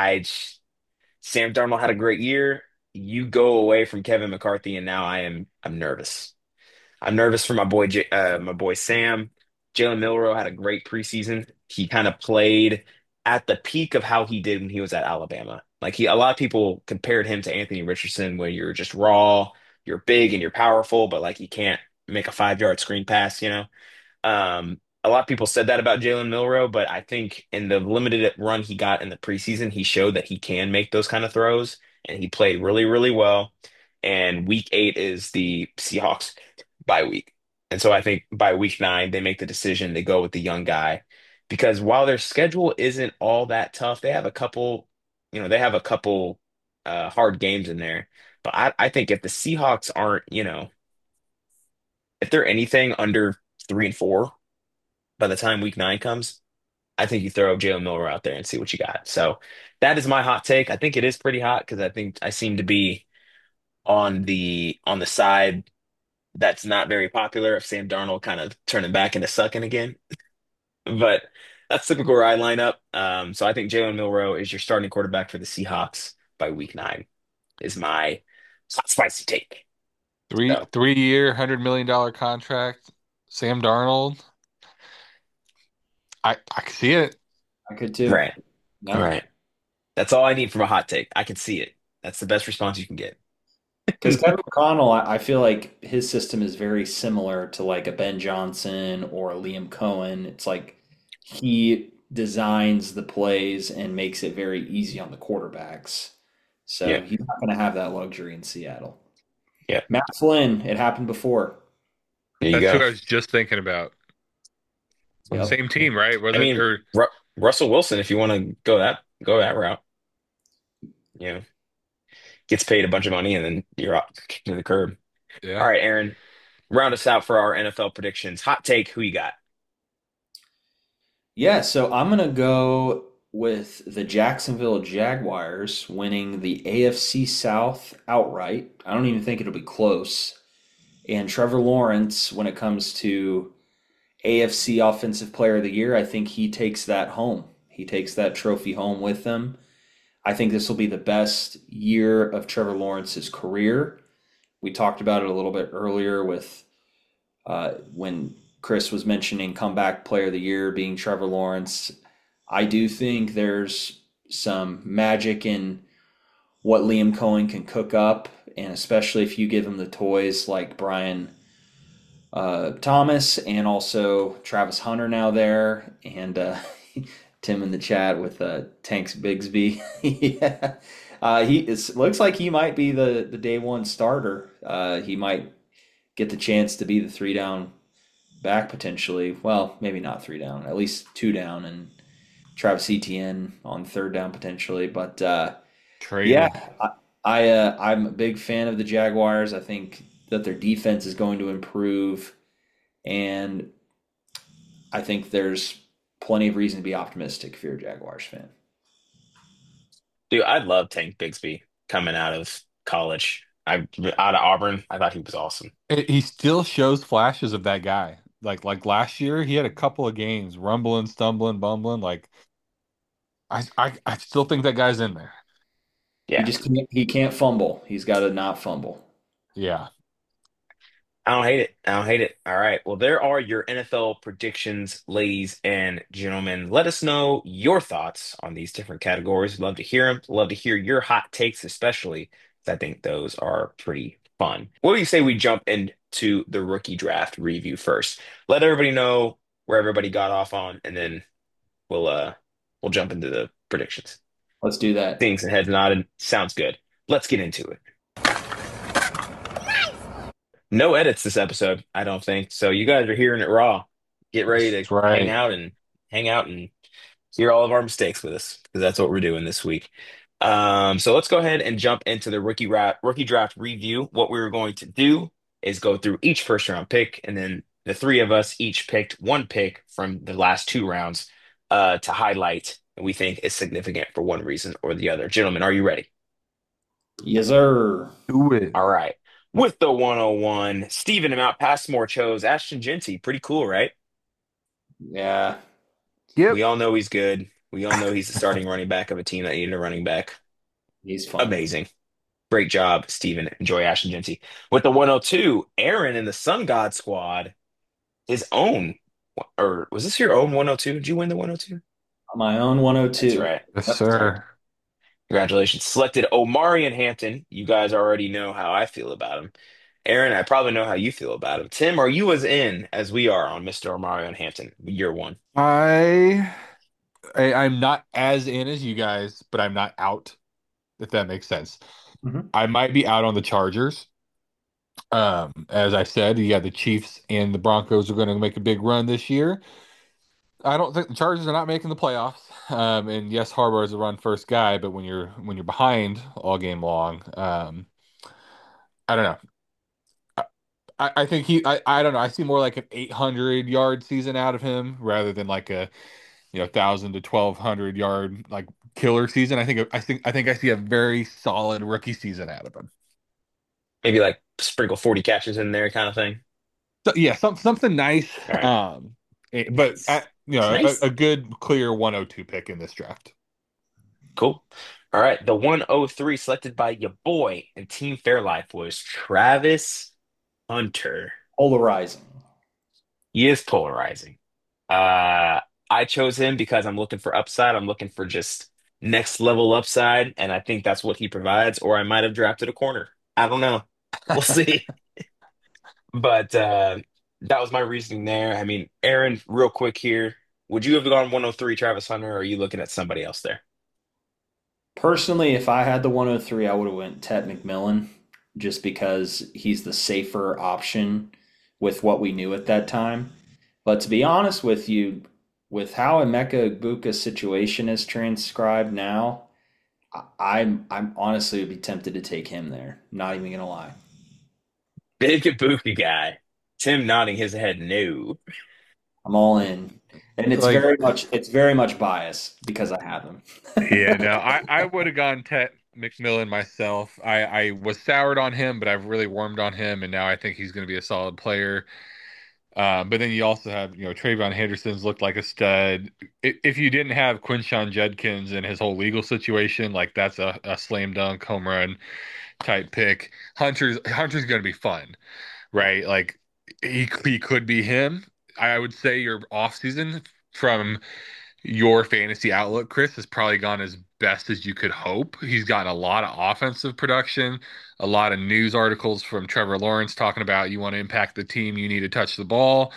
A: Sam Darnold had a great year. You go away from Kevin McCarthy, and now I'm nervous. I'm nervous for my boy Sam. Jalen Milroe had a great preseason. He kind of played at the peak of how he did when he was at Alabama. Like a lot of people compared him to Anthony Richardson, where you're just raw, you're big and you're powerful, but like you can't make a 5 yard screen pass. A lot of people said that about Jalen Milroe, but I think in the limited run he got in the preseason, he showed that he can make those kind of throws, and he played really, really well. And week eight is the Seahawks bye week. And so I think by week nine, they make the decision to go with the young guy because while their schedule isn't all that tough, they have a couple hard games in there. But I think if the Seahawks aren't, if they're anything under 3-4 by the time week nine comes, I think you throw Jalen Miller out there and see what you got. So that is my hot take. I think it is pretty hot because I think I seem to be on the side that's not very popular of Sam Darnold kind of turning back into sucking again. But that's typical where I line up. So I think Jalen Milroe is your starting quarterback for the Seahawks by week nine, is my hot spicy take. So
C: 3 year, $100 million contract. Sam Darnold. I can see it.
D: I could too.
A: Right. All
D: Yeah.
A: right. That's all I need from a hot take. I can see it. That's the best response you can get.
D: Because Kevin McConnell, I feel like his system is very similar to like a Ben Johnson or a Liam Cohen. It's like he designs the plays and makes it very easy on the quarterbacks. So
A: Yeah.
D: he's not going to have that luxury in Seattle.
A: Yeah.
D: Matt Flynn, it happened before.
A: There you
C: That's who
A: go.
C: I was just thinking about.
D: Yep.
C: Same team, right?
A: I
C: Whether
A: mean,
C: or
A: Russell Wilson, if you want to go that route, you know, gets paid a bunch of money and then you're out to the curb. All
C: yeah.
A: right, Aaron, round us out for our NFL predictions. Hot take, who you got?
D: Yeah, so I'm going to go with the Jacksonville Jaguars winning the AFC South outright. I don't even think it'll be close. And Trevor Lawrence, when it comes to AFC Offensive Player of the Year, I think he takes that home. He takes that trophy home with him. I think this will be the best year of Trevor Lawrence's career. We talked about it a little bit earlier with when Chris was mentioning comeback player of the year being Trevor Lawrence. I do think there's some magic in what Liam Cohen can cook up, and especially if you give him the toys like Brian Thomas and also Travis Hunter now there, and Tim in the chat with Tanks Bigsby. Yeah. Looks like he might be the day one starter. He might get the chance to be the three down back potentially. Well, maybe not three down, at least two down, and Travis Etienne on third down potentially. But yeah,
C: Traded.
D: I'm a big fan of the Jaguars. I think that their defense is going to improve, and I think there's plenty of reason to be optimistic if you're a Jaguars fan.
A: Dude, I love Tank Bigsby coming out of college. Out of Auburn. I thought he was awesome.
C: He still shows flashes of that guy. Like last year, he had a couple of games rumbling, stumbling, bumbling. Like I still think that guy's in there.
A: Yeah.
D: He can't fumble. He's got to not fumble.
C: Yeah.
A: I don't hate it. I don't hate it. All right. Well, there are your NFL predictions, ladies and gentlemen. Let us know your thoughts on these different categories. Love to hear them. Love to hear your hot takes, especially, 'cause I think those are pretty fun. What do you say we jump into the rookie draft review first? Let everybody know where everybody got off on, and then we'll uh we'll jump into the predictions.
D: Let's do that.
A: Things and heads nodded. Sounds good. Let's get into it. No edits this episode, I don't think. So you guys are hearing it raw. Get ready to
C: That's right.
A: hang out and hear all of our mistakes with us because that's what we're doing this week. So let's go ahead and jump into the rookie draft review. What we were going to do is go through each first round pick, and then the three of us each picked one pick from the last two rounds to highlight and we think is significant for one reason or the other. Gentlemen, are you ready?
D: Yes, sir.
C: Do it.
A: All right. With the 101, Stephen Mount Passmore chose Ashton Genty. Pretty cool, right?
D: Yeah,
A: We
C: Yep.
A: all know he's good. We all know he's the starting running back of a team that needed a running back.
D: he's fun.
A: Amazing. Great job, Stephen. Enjoy Ashton Genty. With the 102, Aaron in the Sun God squad, his own, or was this your own 102? Did you win the 102?
D: My own
A: That's
D: 102.
A: right.
C: Yes,
D: Yep.
A: That's right.
C: sir.
A: Congratulations. Selected Omari and Hampton. You guys already know how I feel about him. Aaron, I probably know how you feel about him. Tim, are you as in as we are on Mr. Omari and Hampton, year one?
C: I, I'm not as in as you guys, but I'm not out, if that makes sense.
D: Mhm.
C: I might be out on the Chargers. As I said, yeah, the Chiefs and the Broncos are going to make a big run this year. I don't think the Chargers are not making the playoffs. And yes, Harbaugh is a run first guy, but when you're behind all game long, I don't know. I think I don't know. I see more like an 800 yard season out of him rather than like a 1,000 to 1,200 yard like killer season. I think I see a very solid rookie season out of him.
A: Maybe like sprinkle 40 catches in there kind of thing.
C: So yeah, something nice.
A: All right.
C: But
A: Nice.
C: a good clear 102 pick in this draft.
A: Cool. All right. The 103 selected by your boy and Team Fairlife was Travis Hunter.
D: Polarizing.
A: He is polarizing. Uh, I chose him because I'm looking for upside. I'm looking for just next level upside, and I think that's what he provides. Or I might have drafted a corner. I don't know. We'll see. But that was my reasoning there. I mean, Aaron, real quick here, would you have gone 103 Travis Hunter, or are you looking at somebody else there?
D: Personally, if I had the 103, I would have went Tet McMillan just because he's the safer option with what we knew at that time. But to be honest with you, with how Emeka Egbuka's situation is transcribed now, I'm honestly would be tempted to take him there. Not even gonna lie.
A: Big Ibuka guy. Tim nodding his head no.
D: I'm all in. And
C: Like,
D: it's very much biased because I have him.
C: yeah, no, I would have gone Tet McMillan myself. I was soured on him, but I've really warmed on him, and now I think he's going to be a solid player. But then you also have, Travion Henderson's looked like a stud. If you didn't have Quinshon Judkins and his whole legal situation, like that's a slam dunk home run type pick. Hunter's going to be fun, right? Like he could be him. I would say your off season from your fantasy outlook, Chris, has probably gone as best as you could hope. He's gotten a lot of offensive production, a lot of news articles from Trevor Lawrence talking about you want to impact the team, you need to touch the ball.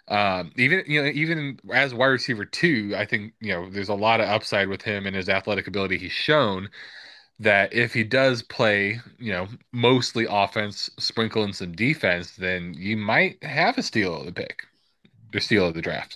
C: Even as wide receiver two, I think there's a lot of upside with him and his athletic ability he's shown. That if he does play, mostly offense, sprinkle in some defense, then you might have a steal of the pick, or steal of the draft.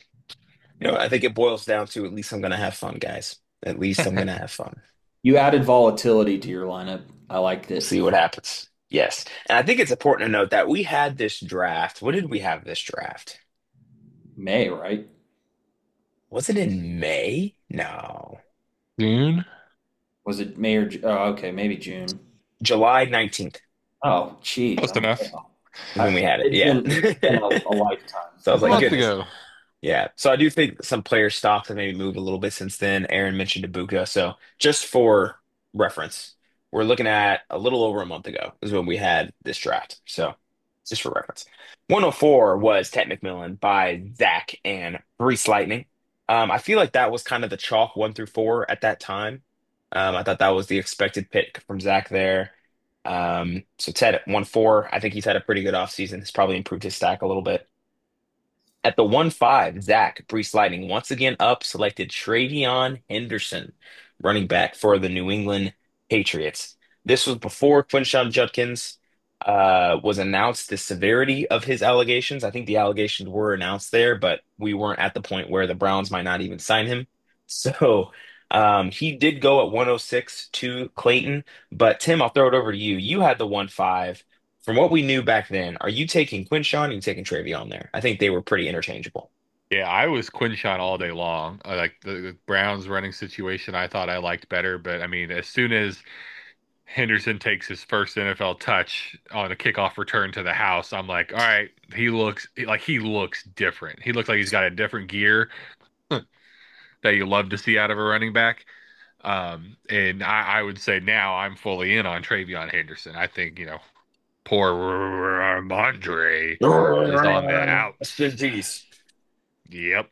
A: I think it boils down to at least I'm gonna have fun, guys. At least I'm gonna have fun.
D: You added volatility to your lineup. I liked
A: We'll
D: it.
A: see what happens. Yes. And I think it's important to note that we had this draft. What did we have this draft?
D: May, right?
A: Was it in May? No.
C: Dune?
D: Was it May or oh, okay, maybe June.
A: July 19th
D: Oh, geez.
C: Close enough.
A: is when we had it.
D: It's
A: Yeah.
D: been a lifetime.
A: So I was
C: A
A: like,
C: month
A: goodness.
C: ago.
A: Yeah. So I do think some players stopped and maybe moved a little bit since then. Aaron mentioned Ibuka. So just for reference, we're looking at a little over a month ago is when we had this draft. So just for reference. 104 was Ted McMillan by Zach and Brees Lightning. I feel like that was kind of the chalk 1 through 4 at that time. I thought that was the expected pick from Zach there. So Ted at 1-4, I think he's had a pretty good offseason. He's probably improved his stack a little bit. At the 1-5, Zach, Brees Lightning, once again up, selected Travion Henderson, running back for the New England Patriots. This was before Quinshon Judkins was announced the severity of his allegations. I think the allegations were announced there, but we weren't at the point where the Browns might not even sign him. So he did go at 106 to Clayton. But Tim, I'll throw it over to you. You had the 1-5. From what we knew back then, are you taking Quinshon or are you taking Travion there? I think they were pretty interchangeable.
C: Yeah, I was Quinshon all day long. I like the Browns running situation I thought I liked better, but I mean, as soon as Henderson takes his first NFL touch on a kickoff return to the house, I'm like, all right, he looks different. He looks like he's got a different gear that you love to see out of a running back. And I would say now I'm fully in on Travion Henderson. I think, poor Ramondre is on the
A: Rest in
C: outs.
A: peace.
C: Yep.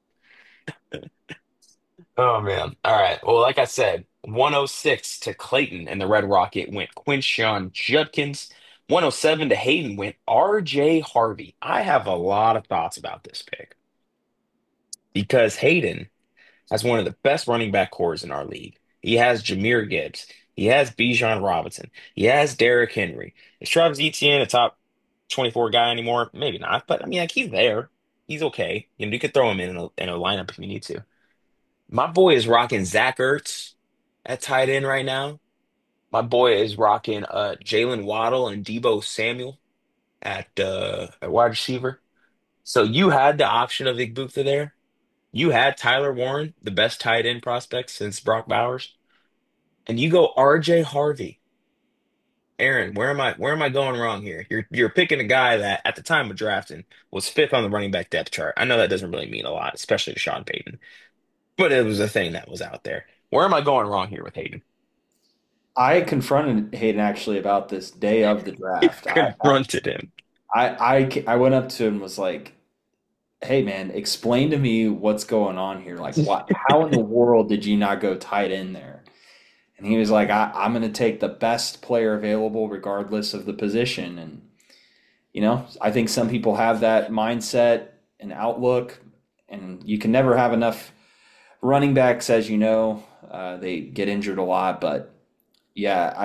A: Oh man. All right. Well, like I said, 106 to Clayton and the Red Rocket went Quinshon Judkins. 107 to Hayden went RJ Harvey. I have a lot of thoughts about this pick because Hayden has one of the best running back cores in our league. He has Jahmyr Gibbs. He has Bijan Robinson. He has Derrick Henry. Is Travis Etienne a top 24 guy anymore? Maybe not, but I mean, like he's there. He's okay. You could throw him in a lineup if you need to. My boy is rocking Zach Ertz at tight end right now. My boy is rocking Jalen Waddle and Debo Samuel at wide receiver. So you had the option of Igbukta there. You had Tyler Warren, the best tight end prospect since Brock Bowers, and you go RJ Harvey. Aaron, where am I going wrong here? You're picking a guy that at the time of drafting was fifth on the running back depth chart. I know that doesn't really mean a lot, especially to Sean Payton, but it was a thing that was out there. Where am I going wrong here with Hayden?
D: I confronted Hayden actually about this day of the
A: You
D: draft.
A: confronted him.
D: I went up to him and was like, hey man, explain to me what's going on here. Like, what? How in the world did you not go tight end there? And he was like, I'm going to take the best player available, regardless of the position. And I think some people have that mindset and outlook, and you can never have enough running backs, as you know. They get injured a lot, but yeah,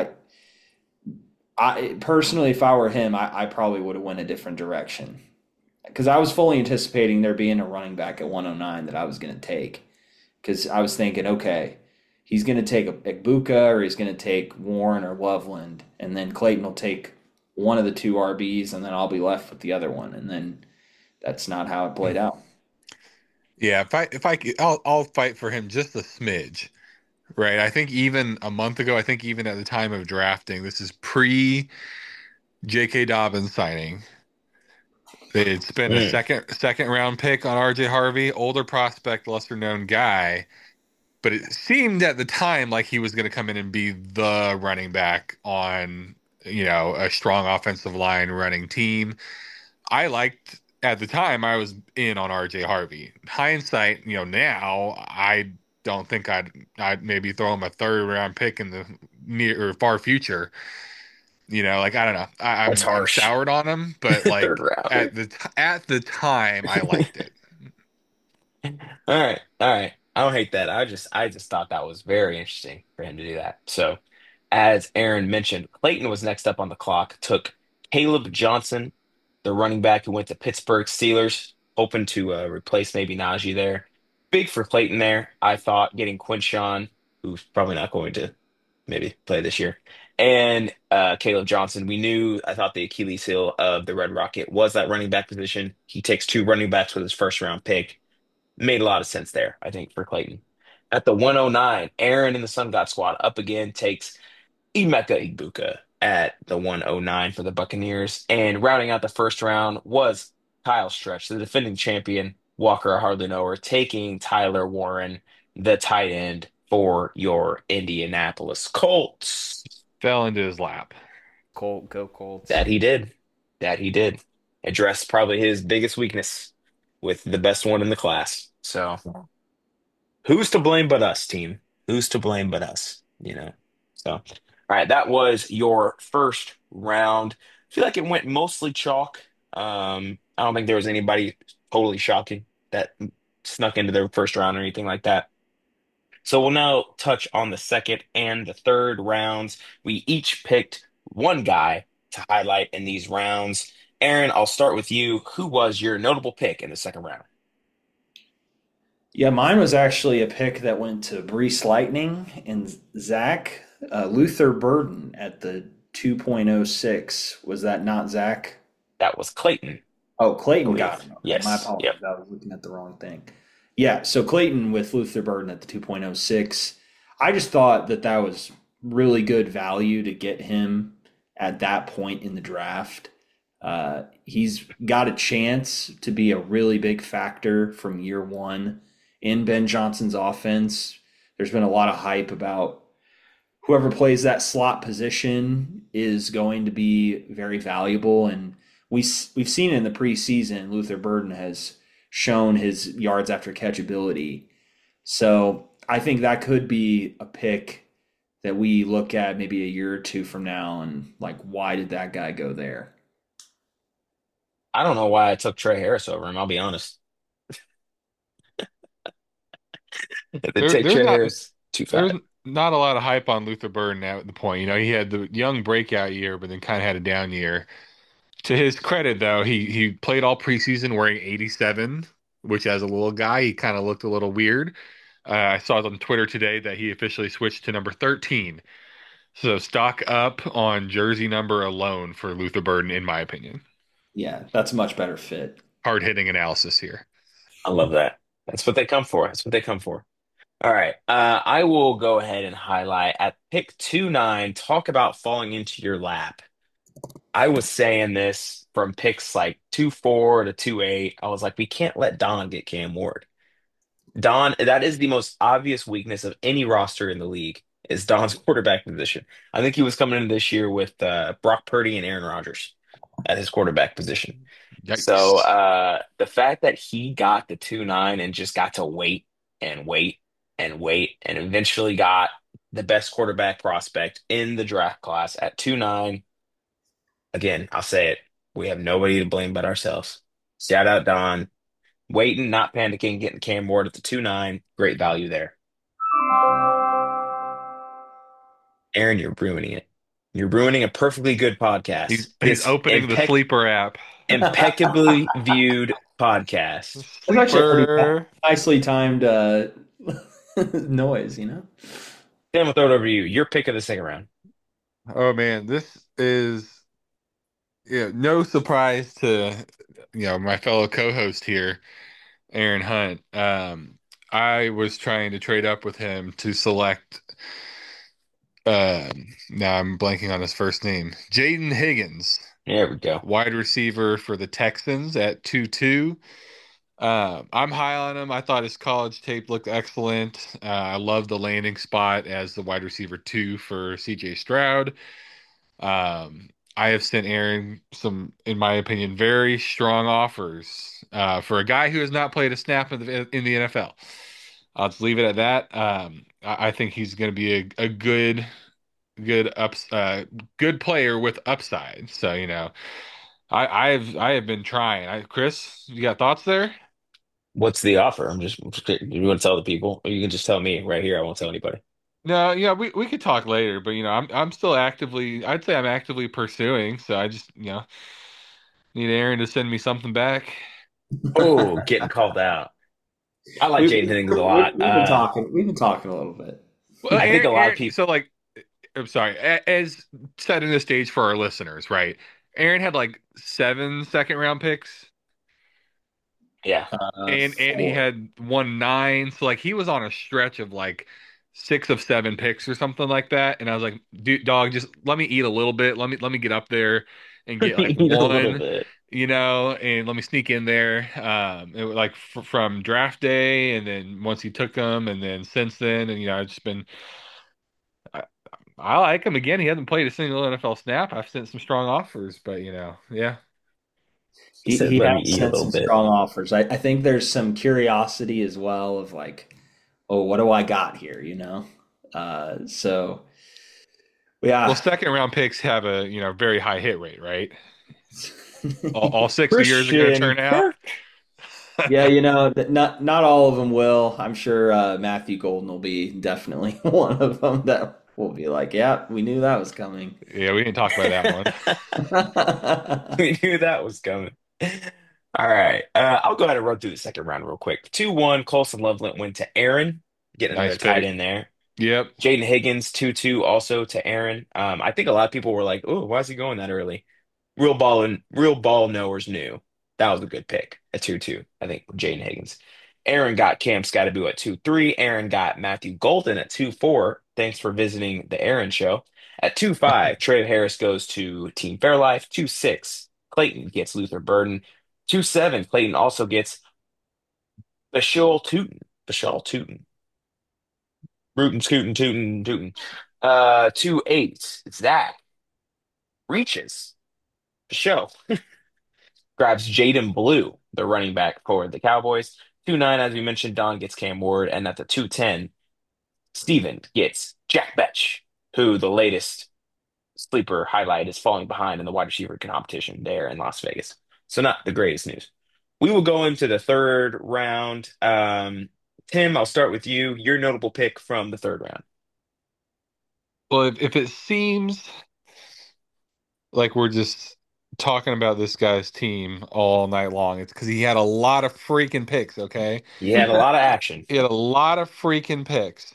D: I personally, if I were him, I probably would have went a different direction because I was fully anticipating there being a running back at 109 that I was going to take because I was thinking, okay, he's going to take Egbuka or he's going to take Warren or Loveland, and then Clayton will take one of the two RBs, and then I'll be left with the other one. And then that's not how it played out.
C: Yeah, I'll fight for him just a smidge. Right. I think even a month ago, I think even at the time of drafting, this is pre J.K. Dobbins signing. They had spent a
A: Mm.
C: second round pick on R.J. Harvey, older prospect, lesser known guy. But it seemed at the time like he was going to come in and be the running back on, a strong offensive line running team. I liked at the time I was in on RJ Harvey. Hindsight, now I don't think I'd maybe throw him a third round pick in the near or far future. Like I don't know.
A: That's
C: I'm
A: harsh.
C: soured on him, but like
A: Third round.
C: at the time I liked it.
A: All right, all right. I don't hate that. I just thought that was very interesting for him to do that. So, as Aaron mentioned, Clayton was next up on the clock. Took Caleb Johnson, the running back who went to Pittsburgh Steelers, hoping to replace maybe Najee there. Big for Clayton there. I thought getting Quinshawn, who's probably not going to maybe play this year, and Caleb Johnson. We knew. I thought the Achilles heel of the Red Rocket was that running back position. He takes two running backs with his first round pick. Made a lot of sense there, I think, for Clayton. At the 109, Aaron in the Sun God squad up again takes Emeka Egbuka at the 109 for the Buccaneers. And rounding out the first round was Kyle Stretch, the defending champion, Walker Hardly Knower, taking Tyler Warren, the tight end for your Indianapolis Colts.
C: Fell into his lap.
D: Colt, go Colts.
A: That he did. That he did. Addressed probably his biggest weakness with the best one in the class. So. Who's to blame but us, team? Who's to blame but us? So, all right, that was your first round. I feel like it went mostly chalk. I don't think there was anybody totally shocking that snuck into their first round or anything like that. So we'll now touch on the second and the third rounds. We each picked one guy to highlight in these rounds. Aaron, I'll start with you. Who was your notable pick in the second round?
D: Yeah, mine was actually a pick that went to Brees Lightning and Zach Luther Burden at the 2.06. Was that not Zach?
A: That was Clayton,
D: Oh,
A: I
D: Clayton got
A: believe.
D: him. Okay, my
A: Yes. Yep.
D: apologies. I was looking at the wrong thing. Yeah, so Clayton with Luther Burden at the 2.06. I just thought that that was really good value to get him at that point in the draft. He's got a chance to be a really big factor from year one in Ben Johnson's offense. There's been a lot of hype about whoever plays that slot position is going to be very valuable. And we've seen in the preseason, Luther Burden has shown his yards after catch ability. So I think that could be a pick that we look at maybe a year or two from now and like, why did that guy go there?
A: I don't know why I took Trey Harris over him. I'll be honest. They
C: There,
A: take
C: there's
A: Trey
C: not
A: Harris too
C: there's
A: fat.
C: not a lot of hype on Luther Burden at the point. He had the young breakout year, but then kind of had a down year. To his credit, though, he played all preseason wearing 87, which as a little guy, he kind of looked a little weird. I saw it on Twitter today that he officially switched to number 13. So stock up on jersey number alone for Luther Burden, in my opinion.
D: Yeah, that's a much better fit.
C: Hard hitting analysis here.
A: I love that. That's what they come for. That's what they come for. All right. I will go ahead and highlight at pick 2-9, talk about falling into your lap. I was saying this from picks like 2-4 to 2-8. I was like, we can't let Don get Cam Ward. Don, that is the most obvious weakness of any roster in the league is Don's quarterback position. I think he was coming into this year with Brock Purdy and Aaron Rodgers. at his quarterback position. So
C: Yikes.
A: the fact that he got the 2-9 and just got to wait and wait and wait and eventually got the best quarterback prospect in the draft class at 2-9, again, I'll say it. We have nobody to blame but ourselves. Shout out Don. Waiting, not panicking, getting Cam Ward at the 2-9. Great value there. Aaron, you're ruining it. You're ruining a perfectly good podcast.
C: He's
A: This
C: opening the sleeper app.
A: impeccably viewed podcast.
D: It's actually a pretty
C: Sleeper.
D: nicely timed noise, you know?
A: Sam, we'll throw it over to you. Your pick of the second round.
C: Oh man, this is no surprise to my fellow co-host here, Aaron Hunt. I was trying to trade up with him to select. Now I'm blanking on his first name. Jaden Higgins,
A: There we go.
C: wide receiver for the Texans at 2-2. I'm high on him. I thought his college tape looked excellent. I love the landing spot as the wide receiver 2 for CJ Stroud. I have sent Aaron some, in my opinion, very strong offers for a guy who has not played a snap in the NFL. I'll just leave it at that. I think he's going to be a good player with upside. So I have been trying. Chris, you got thoughts there?
A: What's the offer? You want to tell the people? Or you can just tell me right here. I won't tell anybody.
C: No, yeah, we could talk later, but I'm still actively, I'd say I'm actively pursuing, so I just, need Aaron to send me something back.
A: Oh, getting called out. I like
D: We've,
A: Jaden
D: we've,
A: Higgins a lot.
D: we've been talking. We've been talking a little bit.
C: Well,
A: I think a lot of
C: Aaron,
A: people,
C: so like, I'm sorry, as setting the stage for our listeners, right? Aaron had like 7 second round picks,
A: yeah.
C: and he
D: Four.
C: had 1 9, so like he was on a stretch of like 6 of 7 picks or something like that, and I was like, dude, dog, just let me eat a little bit, let me get up there and get like
A: Eat a little
C: one,
A: bit.
C: and let me sneak in there. It was like from draft day, and then once he took them, and then since then, and I've just been. I like him again. He hasn't played a single NFL snap. I've sent some strong offers, but yeah.
A: He
D: He
A: said,
D: he
A: let me
D: has
A: eat a
D: sent
A: little
D: some
A: bit.
D: strong offers. I think there's some curiosity as well of like, oh, what do I got here? You know? So
C: Well,
D: yeah.
C: second round picks have a very high hit rate, right? All 6 of yours are going to
A: Christian
C: turn out.
A: Kirk.
D: Yeah, not all of them will. I'm sure Matthew Golden will be definitely one of them that will be like, yeah, we knew that was coming.
C: Yeah, we didn't talk about that one.
A: We knew that was coming. All right. I'll go ahead and run through the second round real quick. 2-1, Colson Loveland went to Aaron. Getting another
C: Nice
A: tight
C: pick.
A: end there.
C: Yep.
A: Jaden Higgins, 2-2, also to Aaron. I think a lot of people were like, oh, why is he going that early? Real ball knowers knew that was a good pick at 2-2. I think Jaden Higgins. Aaron got Cam Scatterboo at 2-3. Aaron got Matthew Golden at 2-4. Thanks for visiting the Aaron show. At 2-5, Trey Harris goes to Team Fairlife. 2-6, Clayton gets Luther Burden. 2-7, Clayton also gets Bashul Tootin. Bashal Tootin. Rootin' scootin' tootin' tootin'. 2-8, Zach reaches the show. Grabs Jaden Blue, the running back for the Cowboys. 2-9, as we mentioned, Don gets Cam Ward. And at the 2-10, Steven gets Jack Betch, who the latest sleeper highlight is falling behind in the wide receiver competition there in Las Vegas. So not the greatest news. We will go into the third round. Tim, I'll start with you. Your notable pick from the third round.
C: Well, if it seems like we're just talking about this guy's team all night long, it's because he had a lot of freaking picks, okay?
A: You had a lot of action.
C: He had a lot of freaking picks.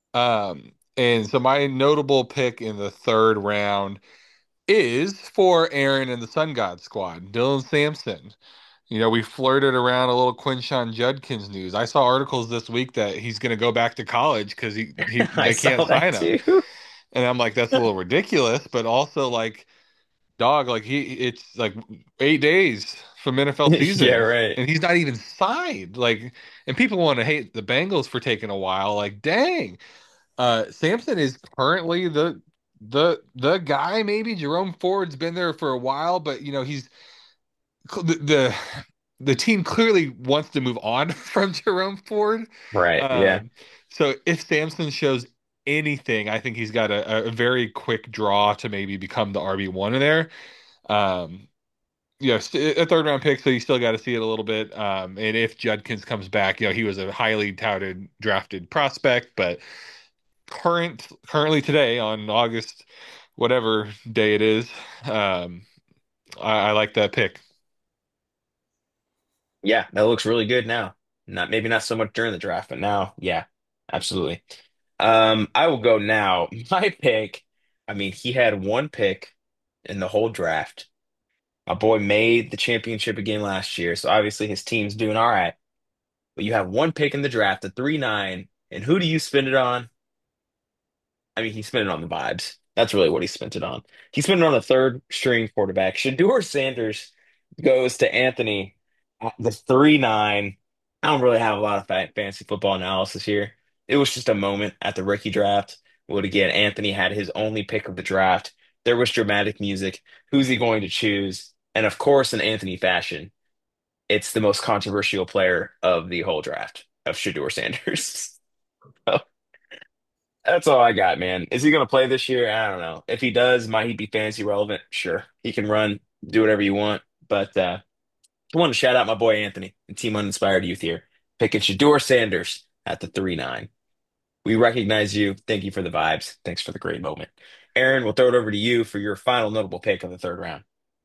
C: And so my notable pick in the third round is for Aaron and the Sun God squad, Dylan Sampson. We flirted around a little Quinshawn Judkins news. I saw articles this week that he's going to go back to college because
A: I
C: they can't
A: saw that
C: sign him,
A: too.
C: and I'm like, that's a little ridiculous. But also, like, dog, like it's like 8 days from NFL
A: Yeah,
C: season,
A: right.
C: and he's not even signed. Like, and people want to hate the Bengals for taking a while. Like, dang, Sampson is currently the The guy, maybe Jerome Ford's been there for a while, but he's the the team clearly wants to move on from Jerome Ford.
A: Right. Yeah.
C: Um, so if Samson shows anything, I think he's got a very quick draw to maybe become the RB1 in there. Um, a third round pick, so you still got to see it a little bit. And if Judkins comes back, he was a highly touted drafted prospect, but currently today on August whatever day it is, um, I like that pick.
A: Yeah. That looks really good now. Not maybe not so much during the draft, but now, yeah, absolutely. I will go now. My pick, I mean, he had one pick in the whole draft. My boy made the championship again last year, so obviously his team's doing all right. But you have one pick in the draft, the 3-9, and who do you spend it on? I mean, he spent it on the vibes. That's really what he spent it on. He spent it on a third string quarterback. Shador Sanders goes to Anthony at the 3-9. I don't really have a lot of fancy football analysis here. It was just a moment at the rookie draft. Well, again, Anthony had his only pick of the draft. There was dramatic music. Who's he going to choose? And of course, in Anthony fashion, it's the most controversial player of the whole draft of Shador Sanders. That's all I got, man. Is he going to play this year? I don't know. If he does, might he be fantasy relevant? Sure. He can run, do whatever you want. But I want to shout out my boy Anthony and Team Uninspired Youth here, picking Shador Sanders at the 3-9. We recognize you. Thank you for the vibes. Thanks for the great moment. Aaron, we'll throw it over to you for your final notable pick of the third round.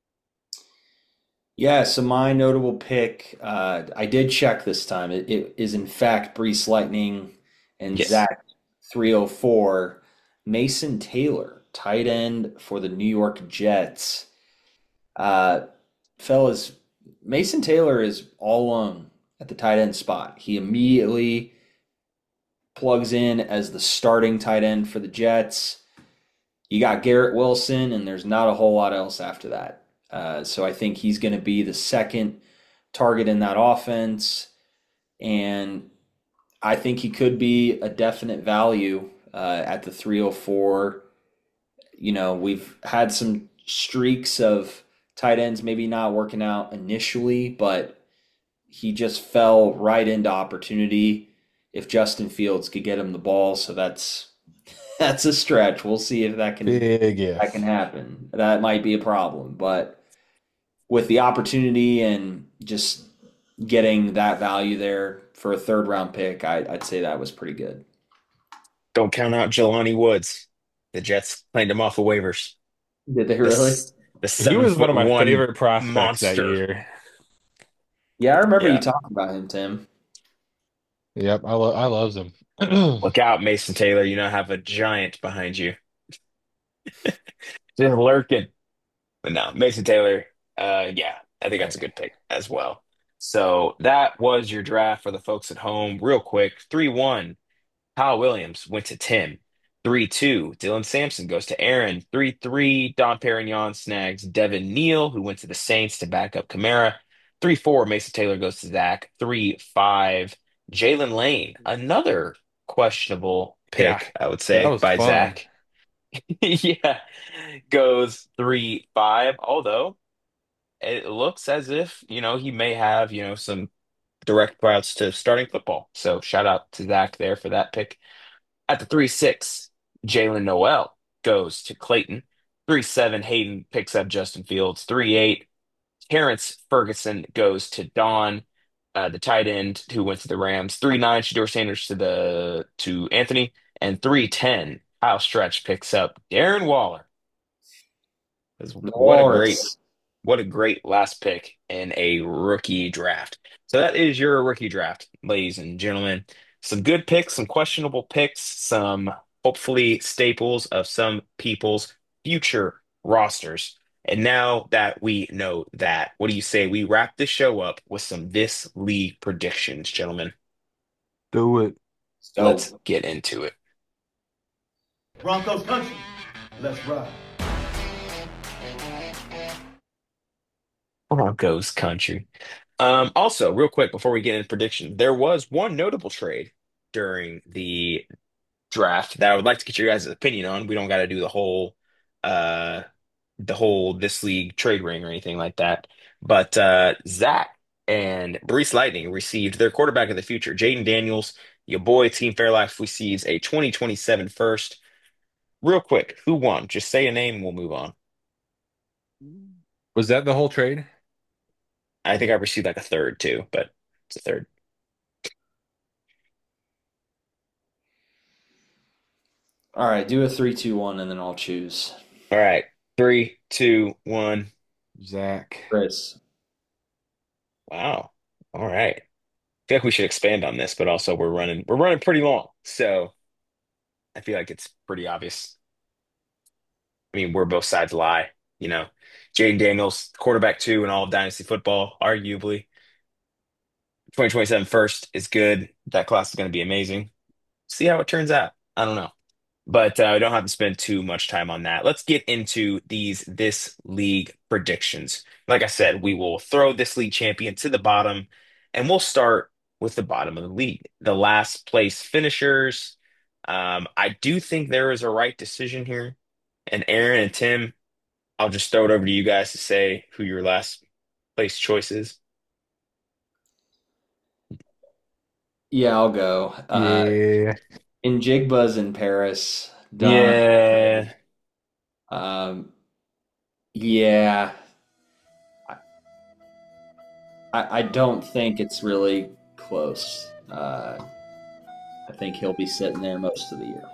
D: Yeah, so my notable pick, I did check this time. It is in fact Brees Lightning and
A: Yes.
D: Zach 304. Mason Taylor, tight end for the New York Jets. Uh, Fellas, Mason Taylor is all alone at the tight end spot. He immediately plugs in as the starting tight end for the Jets. You got Garrett Wilson, and there's not a whole lot else after that. So I think he's going to be the second target in that offense, and I think he could be a definite value at the 304. We've had some streaks of tight ends maybe not working out initially, but he just fell right into opportunity if Justin Fields could get him the ball. So that's a stretch. We'll see if
C: Big
D: that can
C: if.
D: happen. That might be a problem, but with the opportunity and just getting that value there for a third round pick, I'd say that was pretty good.
A: Don't count out Jelani Woods. The Jets claimed him off the waivers.
D: Did they really?
A: The the
C: He
A: seven
C: was one
A: foot
C: of my
A: one
C: favorite prospects that
A: monster.
C: year.
D: Yeah, I remember you
A: Yeah.
D: talking about him, Tim.
C: Yep, I loves him.
A: Look out, Mason Taylor. You now have a giant behind you. Just lurking. But no, Mason Taylor, yeah, I think that's a good pick as well. So that was your draft for the folks at home. Real quick, 3-1, Kyle Williams went to Tim. 3-2, Dylan Sampson goes to Aaron. 3-3, Don Perignon snags Devin Neal, who went to the Saints to back up Kamara. 3-4, Mason Taylor goes to Zach. 3-5, Jalen Lane, another questionable
C: Yeah,
A: pick, I would
C: that
A: say,
C: was
A: by
C: fun.
A: Zach. Yeah, goes 3-5. Although it looks as if, he may have, some direct routes to starting football. So shout out to Zach there for that pick. At the 3-6, Jalen Noel goes to Clayton. 3-7, Hayden picks up Justin Fields. 3-8, Terrence Ferguson goes to Don, the tight end who went to the Rams. 3-9, Shador Sanders to Anthony. And 3-10, Kyle Stretch picks up Darren Waller. What a great
D: Lawrence.
A: what a great last pick in a rookie draft. So that is your rookie draft, ladies and gentlemen. Some good picks, some questionable picks, some hopefully staples of some people's future rosters. And now that we know that, what do you say we wrap this show up with some this league predictions, gentlemen?
C: Do it.
A: Let's
D: So
A: get into it.
E: Broncos country. Let's ride.
A: Broncos country. Also, real quick before we get into predictions, there was one notable trade during the draft that I would like to get your guys' opinion on. We don't got to do uh, the whole this league trade ring or anything like that. But Zach and Brees Lightning received their quarterback of the future, Jaden Daniels. Your boy, Team Fairlife, receives a 2027 first. Real quick, who won? Just say a name and we'll move on.
C: Was that the whole trade?
A: I think I received like a third too, but it's a third.
D: All right, do a 3-2-1, and then I'll choose.
A: All right. Three, two, one.
C: Zach.
D: Chris.
A: Wow. All right. I feel like we should expand on this, but also we're running pretty long. So I feel like it's pretty obvious. I mean, where both sides lie, you know. Jaden Daniels, quarterback two in all of Dynasty football, arguably. 2027 first is good. That class is going to be amazing. See how it turns out. I don't know. But we don't have to spend too much time on that. Let's get into this league predictions. Like I said, we will throw this league champion to the bottom, and we'll start with the bottom of the league, the last place finishers. I do think there is a right decision here. And Aaron and Tim, I'll just throw it over to you guys to say who your last place choice is.
D: Yeah, I'll go.
C: Yeah.
D: In Jigbuzz in Paris, Don.
A: Yeah,
D: Um, yeah, I don't think it's really close. I think he'll be sitting there most of the year.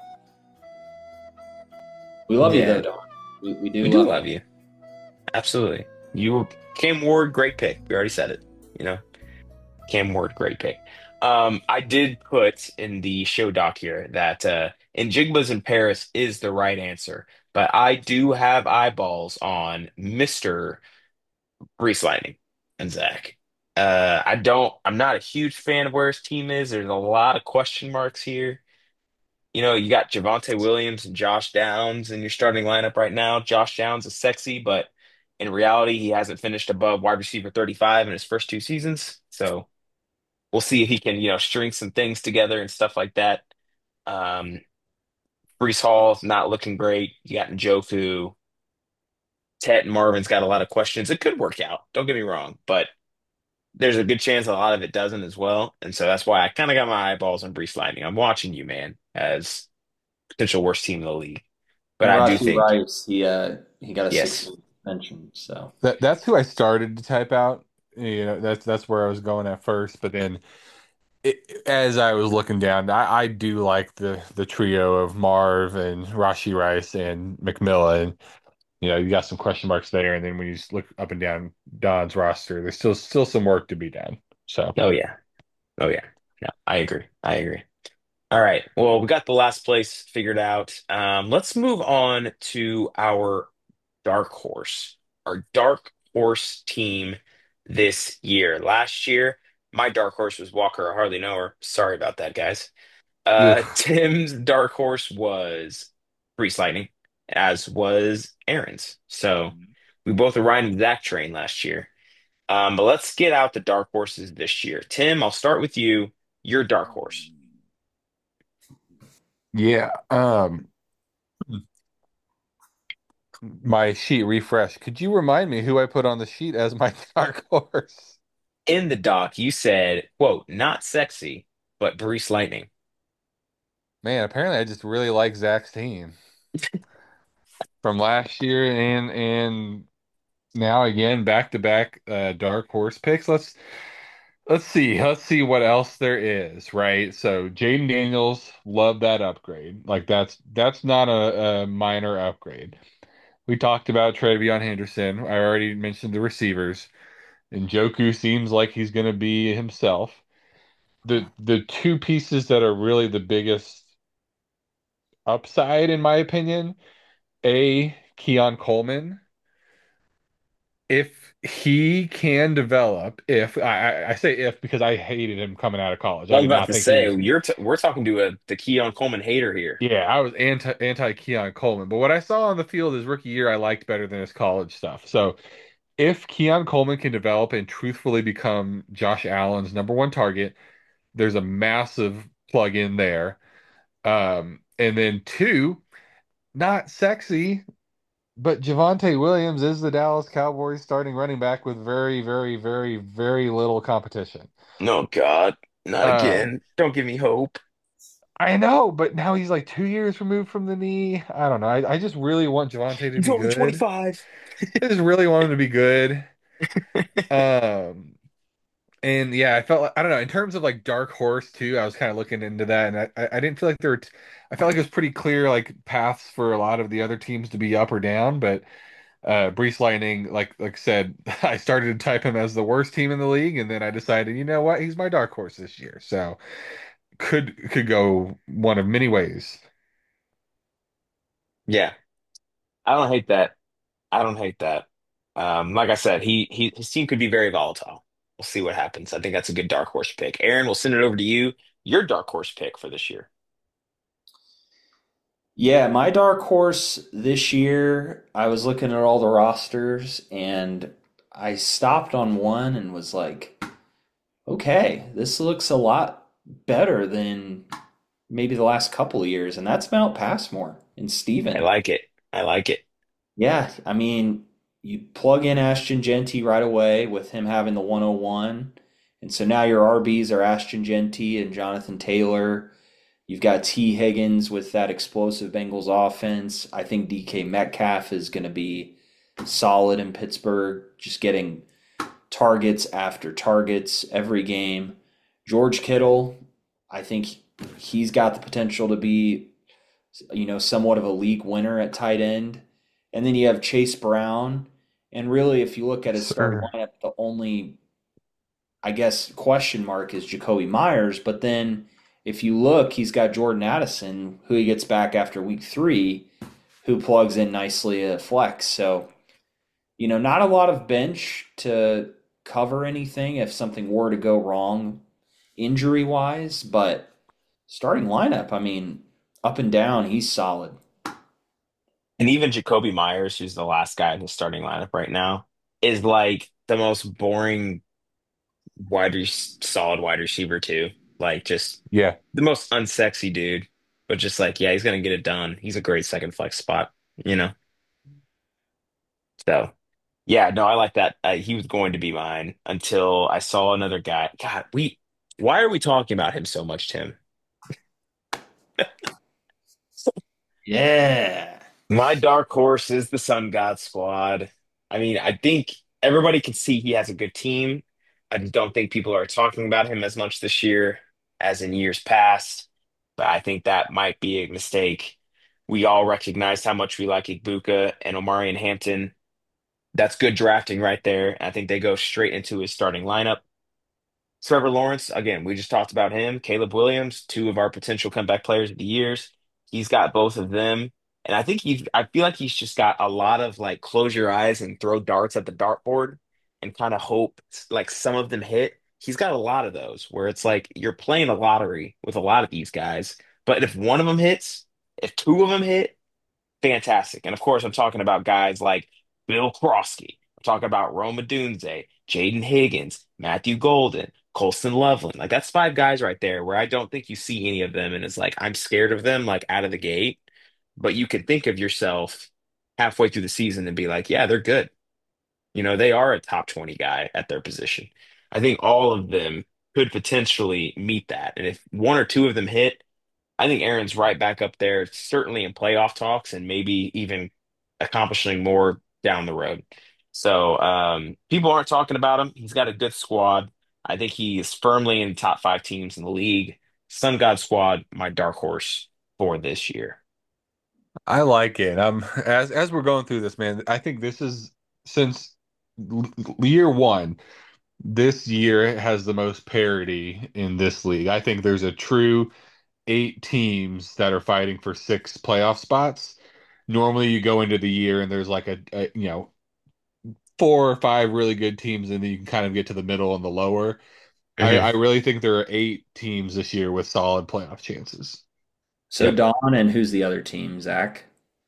D: We love you though,
A: yeah,
D: Don. We do
A: we do
D: love
A: love you. Absolutely. You Cam Ward, great pick. We already said it. You know, Cam Ward, great pick. I did put in the show doc here that in Jigba's in Paris is the right answer, but I do have eyeballs on Mr. Brees Lightning and Zach. I'm not a huge fan of where his team is. There's a lot of question marks here. You know, you got Javonte Williams and Josh Downs in your starting lineup right now. Josh Downs is sexy, but in reality, he hasn't finished above wide receiver 35 in his first two seasons. So we'll see if he can, string some things together and stuff like that. Um, Brees Hall's not looking great. You got Njoku. Ted and Marvin's got a lot of questions. It could work out, don't get me wrong, but there's a good chance a lot of it doesn't as well. And so that's why I kind of got my eyeballs on Brees Lightning. I'm watching you, man, as potential worst team in the league. But
D: And
A: I do
D: Rashi
A: think,
D: Rice, he got a six
A: yes.
D: game suspension. So
C: That's who I started to type out. You know, that's where I was going at first, but then as I was looking down, I do like the trio of Marv and Rashi Rice and McMillan. You know, you got some question marks there, and then when you just look up and down Don's roster, there's still some work to be done. So
A: Oh yeah. Oh yeah. No, I agree. I agree. All right. Well, we got the last place figured out. Let's move on to our dark horse, our dark horse team this year. Last year, my dark horse was Walker. I hardly know her. Sorry about that, guys.
C: ugh.
A: Tim's dark horse was Grease Lightning, as was Aaron's. So we both were riding that train last year. But let's get out the dark horses this year. Tim, I'll start with you. Your dark horse.
C: Yeah. My sheet refresh. Could you remind me who I put on the sheet as my dark horse?
A: In the doc, you said, quote, not sexy, but Grease Lightning.
C: Man, apparently I just really like Zach's team from last year and now again back to back dark horse picks. Let's see what else there is, right? So Jaden Daniels, love that upgrade. Like that's not a minor upgrade. We talked about Travion Henderson. I already mentioned the receivers. And Joku seems like he's going to be himself. The two pieces that are really the biggest upside, in my opinion, Keon Coleman. If he can develop, if I say if because I hated him coming out of college.
A: I
C: I
A: was
C: did
A: about
C: not
A: to
C: think he
A: say,
C: was.
A: we're talking to the Keon Coleman hater here.
C: Yeah, I was anti Keon Coleman. But what I saw on the field his rookie year, I liked better than his college stuff. So if Keon Coleman can develop and truthfully become Josh Allen's number one target, there's a massive plug in there. And then two, not sexy, but Javonte Williams is the Dallas Cowboys starting running back with very, very, very, very little competition.
A: No, God, not
C: Um,
A: again. Don't give me hope.
C: I know, but now he's like 2 years removed from the knee. I don't know. I just really want Javonte to
A: He's
C: be
A: only
C: good.
A: 25.
C: I just really want him to be good. Um, and yeah, I felt like, I don't know, in terms of like dark horse too, I was kind of looking into that, and I didn't feel like there were I felt like it was pretty clear like paths for a lot of the other teams to be up or down, but Brees Lightning, like I said, I started to type him as the worst team in the league, and then I decided, you know what, he's my dark horse this year. So could go one of many ways.
A: Yeah, I don't hate that. I don't hate that. Like I said, his team could be very volatile. We'll see what happens. I think that's a good dark horse pick. Aaron, we'll send it over to you. Your dark horse pick for this year.
D: Yeah, my dark horse this year, I was looking at all the rosters and I stopped on one and was like, okay, this looks a lot better than maybe the last couple of years, and that's Mount Passmore and
A: I
D: Steven.
A: like it. I like it.
D: Yeah, I mean, you plug in Ashton Genty right away with him having the 101. And so now your RBs are Ashton Genty and Jonathan Taylor. You've got T. Higgins with that explosive Bengals offense. I think DK Metcalf is going to be solid in Pittsburgh, just getting targets after targets every game. George Kittle, I think he's got the potential to be, somewhat of a league winner at tight end. And then you have Chase Brown. And really, if you look at his starting
C: Sir.
D: lineup, the only, I guess, question mark is Jacoby Myers. But then if you look, he's got Jordan Addison, who he gets back after week 3, who plugs in nicely at flex. So, not a lot of bench to cover anything if something were to go wrong injury wise, but starting lineup, I mean, up and down, he's solid.
A: And even Jacoby Myers, who's the last guy in the starting lineup right now, is like the most boring solid wide receiver too. Like just
C: Yeah.
A: the most unsexy dude. But just like, yeah, he's gonna get it done. He's a great second flex spot, you know? So yeah, no, I like that. He was going to be mine until I saw another guy. God, why are we talking about him so much, Tim?
D: Yeah.
A: My dark horse is the Sun God Squad. I mean, I think everybody can see he has a good team. I just don't think people are talking about him as much this year as in years past. But I think that might be a mistake. We all recognize how much we like Igbuka and Omari and Hampton. That's good drafting right there. I think they go straight into his starting lineup. Trevor Lawrence, again, we just talked about him. Caleb Williams, two of our potential comeback players of the years. He's got both of them. And I feel like he's just got a lot of like close your eyes and throw darts at the dartboard and kind of hope like some of them hit. He's got a lot of those where it's like you're playing a lottery with a lot of these guys. But if one of them hits, if two of them hit, fantastic. And of course, I'm talking about guys like Bill Krosky. I'm talking about Rome Odunze, Jaden Higgins, Matthew Golden, Colston Loveland. Like that's five guys right there where I don't think you see any of them, and it's like I'm scared of them like out of the gate. But you could think of yourself halfway through the season and be like, yeah, they're good. They are a top 20 guy at their position. I think all of them could potentially meet that. And if one or two of them hit, I think Aaron's right back up there, certainly in playoff talks and maybe even accomplishing more down the road. So people aren't talking about him. He's got a good squad. I think he is firmly in the top 5 teams in the league. Sun God squad, my dark horse for this year.
C: I like it. As we're going through this, man, I think this is since year one, this year has the most parity in this league. I think there's a true 8 teams that are fighting for 6 playoff spots. Normally, you go into the year and there's like a 4 or 5 really good teams, and then you can kind of get to the middle and the lower. I
A: Mhm.
C: really think there are 8 teams this year with solid playoff chances.
D: So
A: Yep,
D: Don, and who's the other team, Zach?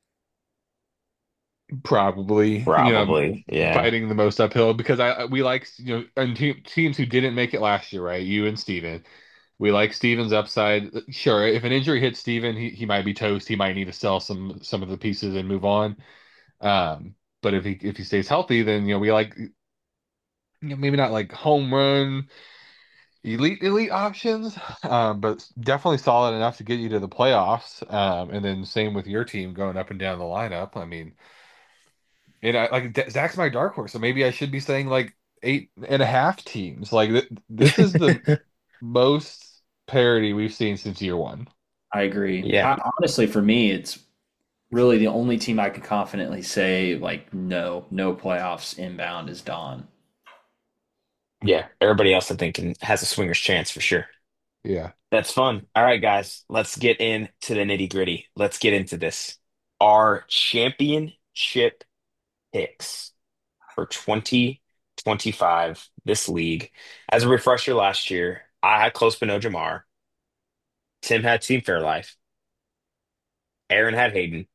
C: Probably,
A: probably. Yeah.
C: fighting the most uphill because we like, and teams who didn't make it last year, right? You and Steven. We like Steven's upside. Sure, if an injury hits Steven, he might be toast. He might need to sell some of the pieces and move on. But if he stays healthy, then we like maybe not like home run elite options, but definitely solid enough to get you to the playoffs. And then same with your team going up and down the lineup. I mean, and Zach's my dark horse, so maybe I should be saying like 8.5 teams. Like this is the most parity we've seen since year one.
D: I agree.
A: Yeah.
D: Honestly, for me, it's really the only team I could confidently say like no playoffs inbound is Don.
A: Yeah. Everybody else, I think, has a swinger's chance for sure.
C: Yeah.
A: That's fun. All right, guys, let's get into the nitty-gritty. Let's get into this. Our championship picks for 2025, this league. As a refresher, last year, I had Close but no Jamar. Tim had Team Fairlife. Aaron had Hayden.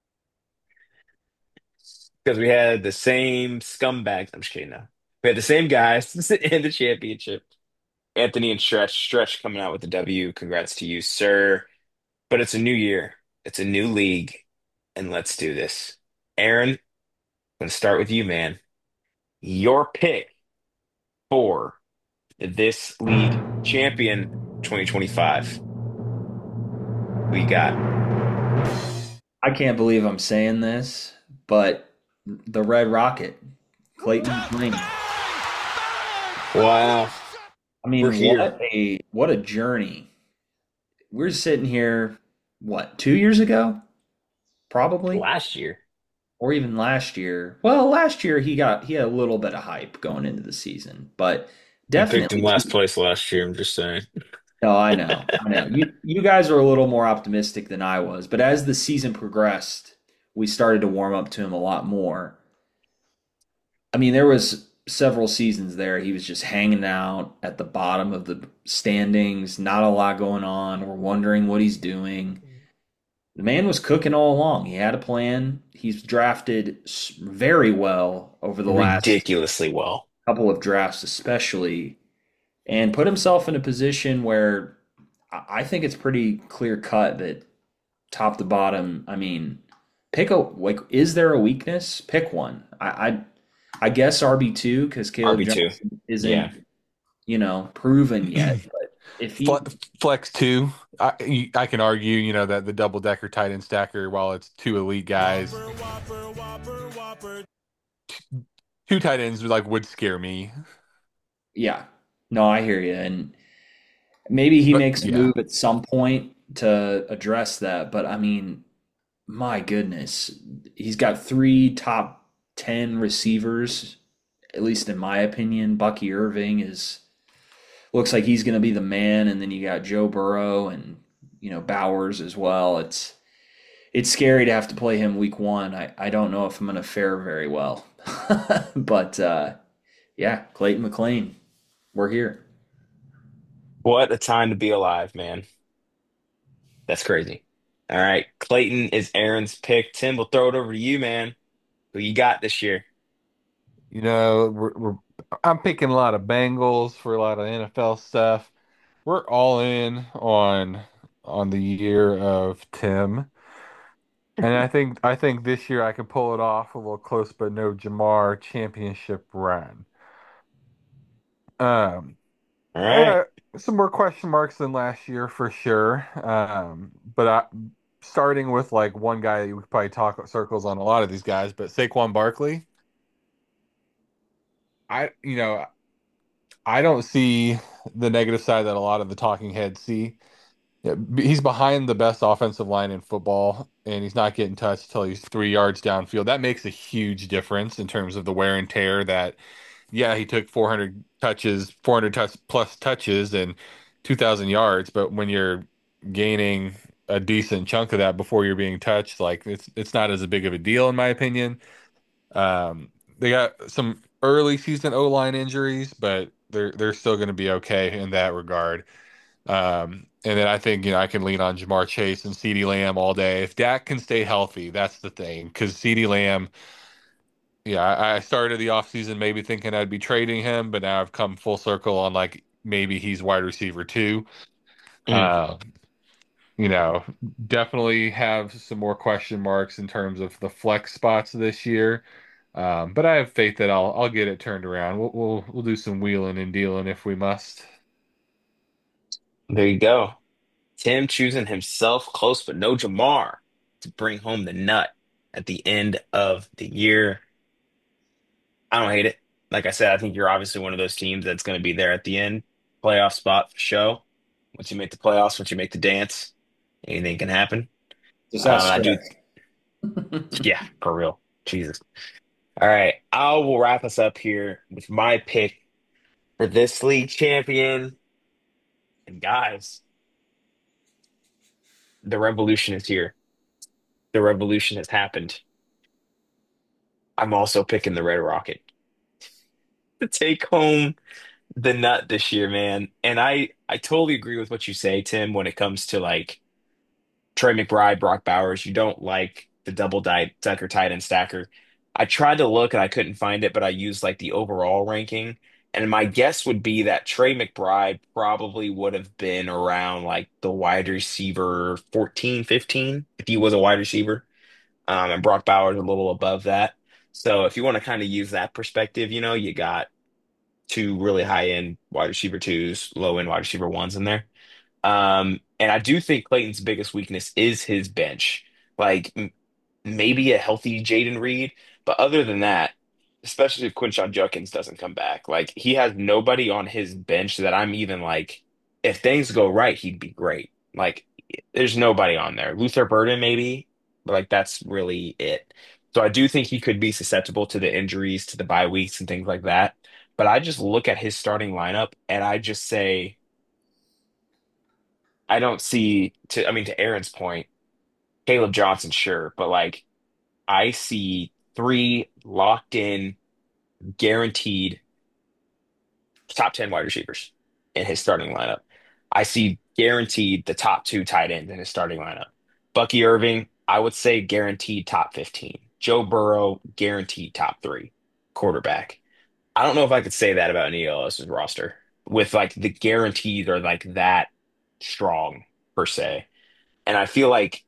A: Because we had the same scumbags. I'm just kidding now. We had the same guys in the championship. Anthony and Stretch coming out with the W. Congrats to you, sir. But it's a new year. It's a new league. And let's do this. Aaron, I'm going to start with you, man. Your pick for this league champion 2025. We got.
D: I can't believe I'm saying this, but the Red Rocket, Clayton McLean.
A: Wow.
D: I
A: We're
D: mean,
A: here.
D: what a journey. We're sitting here, what, 2 years ago? Probably.
A: Last year.
D: Or even last year. Well, last year he had a little bit of hype going into the season, but
A: I picked him
D: definitely
A: last place last year. I'm just saying.
D: no, I know. I know. You guys were a little more optimistic than I was, but as the season progressed, we started to warm up to him a lot more. I mean, there was several seasons there he was just hanging out at the bottom of the standings, not a lot going on. We're wondering what he's doing. The man was cooking all along. He had a plan. He's drafted very well over the last
A: Ridiculously well.
D: couple of drafts, especially, and put himself in a position where I think it's pretty clear cut that top to bottom, I mean, pick a like, is there a weakness? Pick one. I guess RB2 because Caleb
A: RB2.
D: Johnson
A: Yeah.
D: isn't proven yet. But if he
C: Flex two. I can argue, that the double decker tight end stacker, while it's two elite guys, two tight ends would scare me.
D: yeah, no, I hear you, and maybe he
C: But
D: makes a
C: yeah,
D: move at some point to address that. But I mean, my goodness, he's got three top 10 receivers, at least in my opinion. Bucky Irving is looks like he's going to be the man, and then you got Joe Burrow and Bowers as well. It's scary to have to play him week one. I don't know if I'm going to fare very well, but yeah, Clayton McLean, we're here.
A: What a time to be alive, man. That's crazy. All right. Clayton is Aaron's pick. Tim, we'll throw it over to you, man. Who you got this year?
C: I'm picking a lot of Bengals for a lot of NFL stuff. We're all in on the year of Tim. And I think this year I can pull it off a little close but no Jamar championship run. Um
A: All
C: I
A: right.
C: got some more question marks than last year for sure. But starting with like one guy that we could probably talk circles on a lot of these guys, but Saquon Barkley, I don't see the negative side that a lot of the talking heads see. Yeah, he's behind the best offensive line in football, and he's not getting touched until he's 3 yards downfield. That makes a huge difference in terms of the wear and tear. That, yeah, he took 400 touches, 400 plus touches, and 2,000 yards, but when you're gaining a decent chunk of that before you're being touched, like it's not as big of a deal in my opinion. They got some early season O line injuries, but they're still going to be okay in that regard. And then I think, I can lean on Jamar Chase and CeeDee Lamb all day. If Dak can stay healthy, that's the thing. Because CeeDee Lamb, yeah, I started the offseason maybe thinking I'd be trading him, but now I've come full circle on like maybe he's wide receiver too.
A: Mm.
C: Um, you know, definitely have some more question marks in terms of the flex spots this year. But I have faith that I'll get it turned around. We'll do some wheeling and dealing if we must.
A: There you go. Tim choosing himself close, but no Jamar to bring home the nut at the end of the year. I don't hate it. Like I said, I think you're obviously one of those teams that's going to be there at the end. Playoff spot for show. Once you make the playoffs, once you make the dance, anything can happen.
D: Just ask
A: I do,
D: Stretch.
A: yeah, for real. Jesus. All right, I will wrap us up here with my pick for this league champion. And guys, the revolution is here. The revolution has happened. I'm also picking the Red Rocket to take home the nut this year, man. And I totally agree with what you say, Tim, when it comes to like Trey McBride, Brock Bowers. You don't like the double decker tight end stacker. I tried to look and I couldn't find it, but I used like the overall ranking. And my guess would be that Trey McBride probably would have been around like the wide receiver 14, 15 if he was a wide receiver. And Brock Bowers a little above that. So if you want to kind of use that perspective, you got two really high end wide receiver twos, low end wide receiver ones in there. And I do think Clayton's biggest weakness is his bench. Like maybe a healthy Jaden Reed, but other than that, especially if Quinshon Judkins doesn't come back, like he has nobody on his bench that I'm even like, if things go right, he'd be great. Like there's nobody on there. Luther Burden maybe, but like that's really it. So I do think he could be susceptible to the injuries, to the bye weeks and things like that. But I just look at his starting lineup and I just say, I don't see I mean, to Aaron's point, Caleb Johnson, sure, but like I see three locked in, guaranteed top 10 wide receivers in his starting lineup. I see guaranteed the top two tight ends in his starting lineup. Bucky Irving, I would say guaranteed top 15. Joe Burrow, guaranteed top three quarterback. I don't know if I could say that about any else's roster with like the guarantees are like that strong per se. And I feel like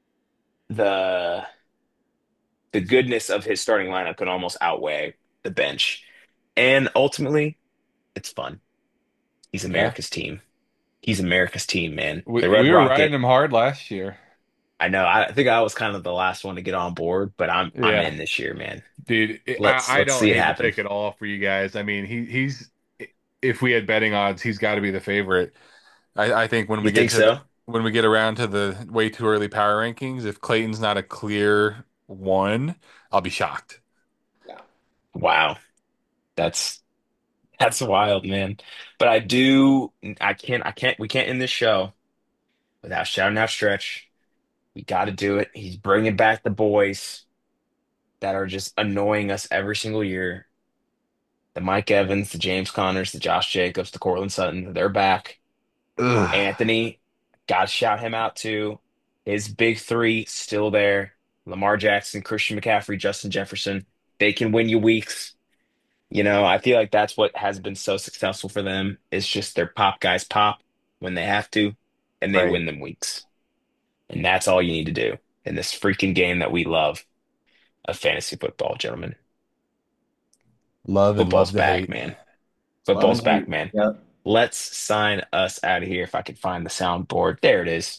A: the the goodness of his starting lineup could almost outweigh the bench. And ultimately, it's fun. He's
C: Yeah.
A: America's team. He's America's team, man.
C: We
A: The Red
C: we were riding
A: Rocket.
C: him hard last year.
A: I know. I think I was kind of the last one to get on board, but I'm
C: Yeah.
A: in this year, man.
C: Dude,
A: Let's
C: I
A: let's
C: don't
A: see it
C: hate the
A: happen.
C: pick at all for you guys. I mean, he's if we had betting odds, he's got to be the favorite. I think
A: You think so?
C: when we get around to the way too early power rankings, if Clayton's not a clear one, I'll be shocked.
D: Yeah.
A: Wow. That's that's wild, man. But I do we can't end this show without shouting out Stretch. We got to do it. He's bringing back the boys that are just annoying us every single year. The Mike Evans, the James Connors, the Josh Jacobs, the Cortland Sutton, they're back.
C: Ugh.
A: Anthony, got to shout him out too. His big three still there. Lamar Jackson, Christian McCaffrey, Justin Jefferson. They can win you weeks. I feel like that's what has been so successful for them. It's just their pop guys pop when they have to, and they
C: Right.
A: win them weeks. And that's all you need to do in this freaking game that we love of fantasy football, gentlemen.
C: Love and
A: Football's
C: love to
A: back,
C: hate.
A: man.
D: Love
A: Football's
D: and
A: back,
D: hate.
A: man.
D: Yep.
A: Let's sign us out of here if I can find the soundboard. There it is.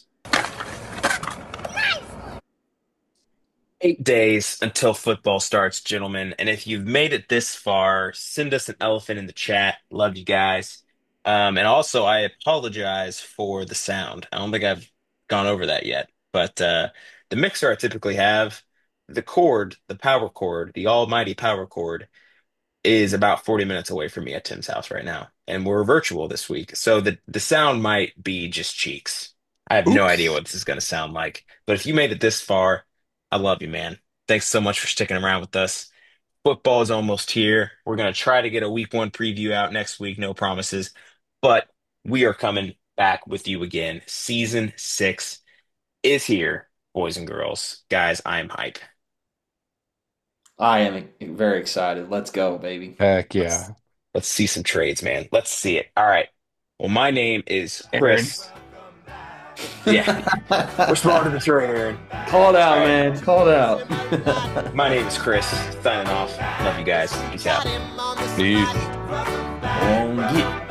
A: 8 days until football starts, gentlemen. And if you've made it this far, send us an elephant in the chat. Love you guys. And also, I apologize for the sound. I don't think I've gone over that yet. But the mixer I typically have, the cord, the power cord, the almighty power cord, is about 40 minutes away from me at Tim's house right now. And we're virtual this week. So the sound might be just cheeks. I have no idea
C: Oops.
A: what this is going to sound like. But if you made it this far, I love you, man. Thanks so much for sticking around with us. Football is almost here. We're going to try to get a week one preview out next week. No promises. But we are coming back with you again. Season six is here, boys and girls. Guys, I am hype.
D: I am very excited. Let's go, baby.
C: Heck
A: Let's
C: yeah.
A: let's see some trades, man. Let's see it. All right. Well, my name is
C: Aaron.
A: Chris. Yeah. We're smarter than Troy Aaron.
D: Call it out, man. Call it out.
A: My name is Chris. Signing off. Love you guys. Peace out.
C: Peace.
D: Long get.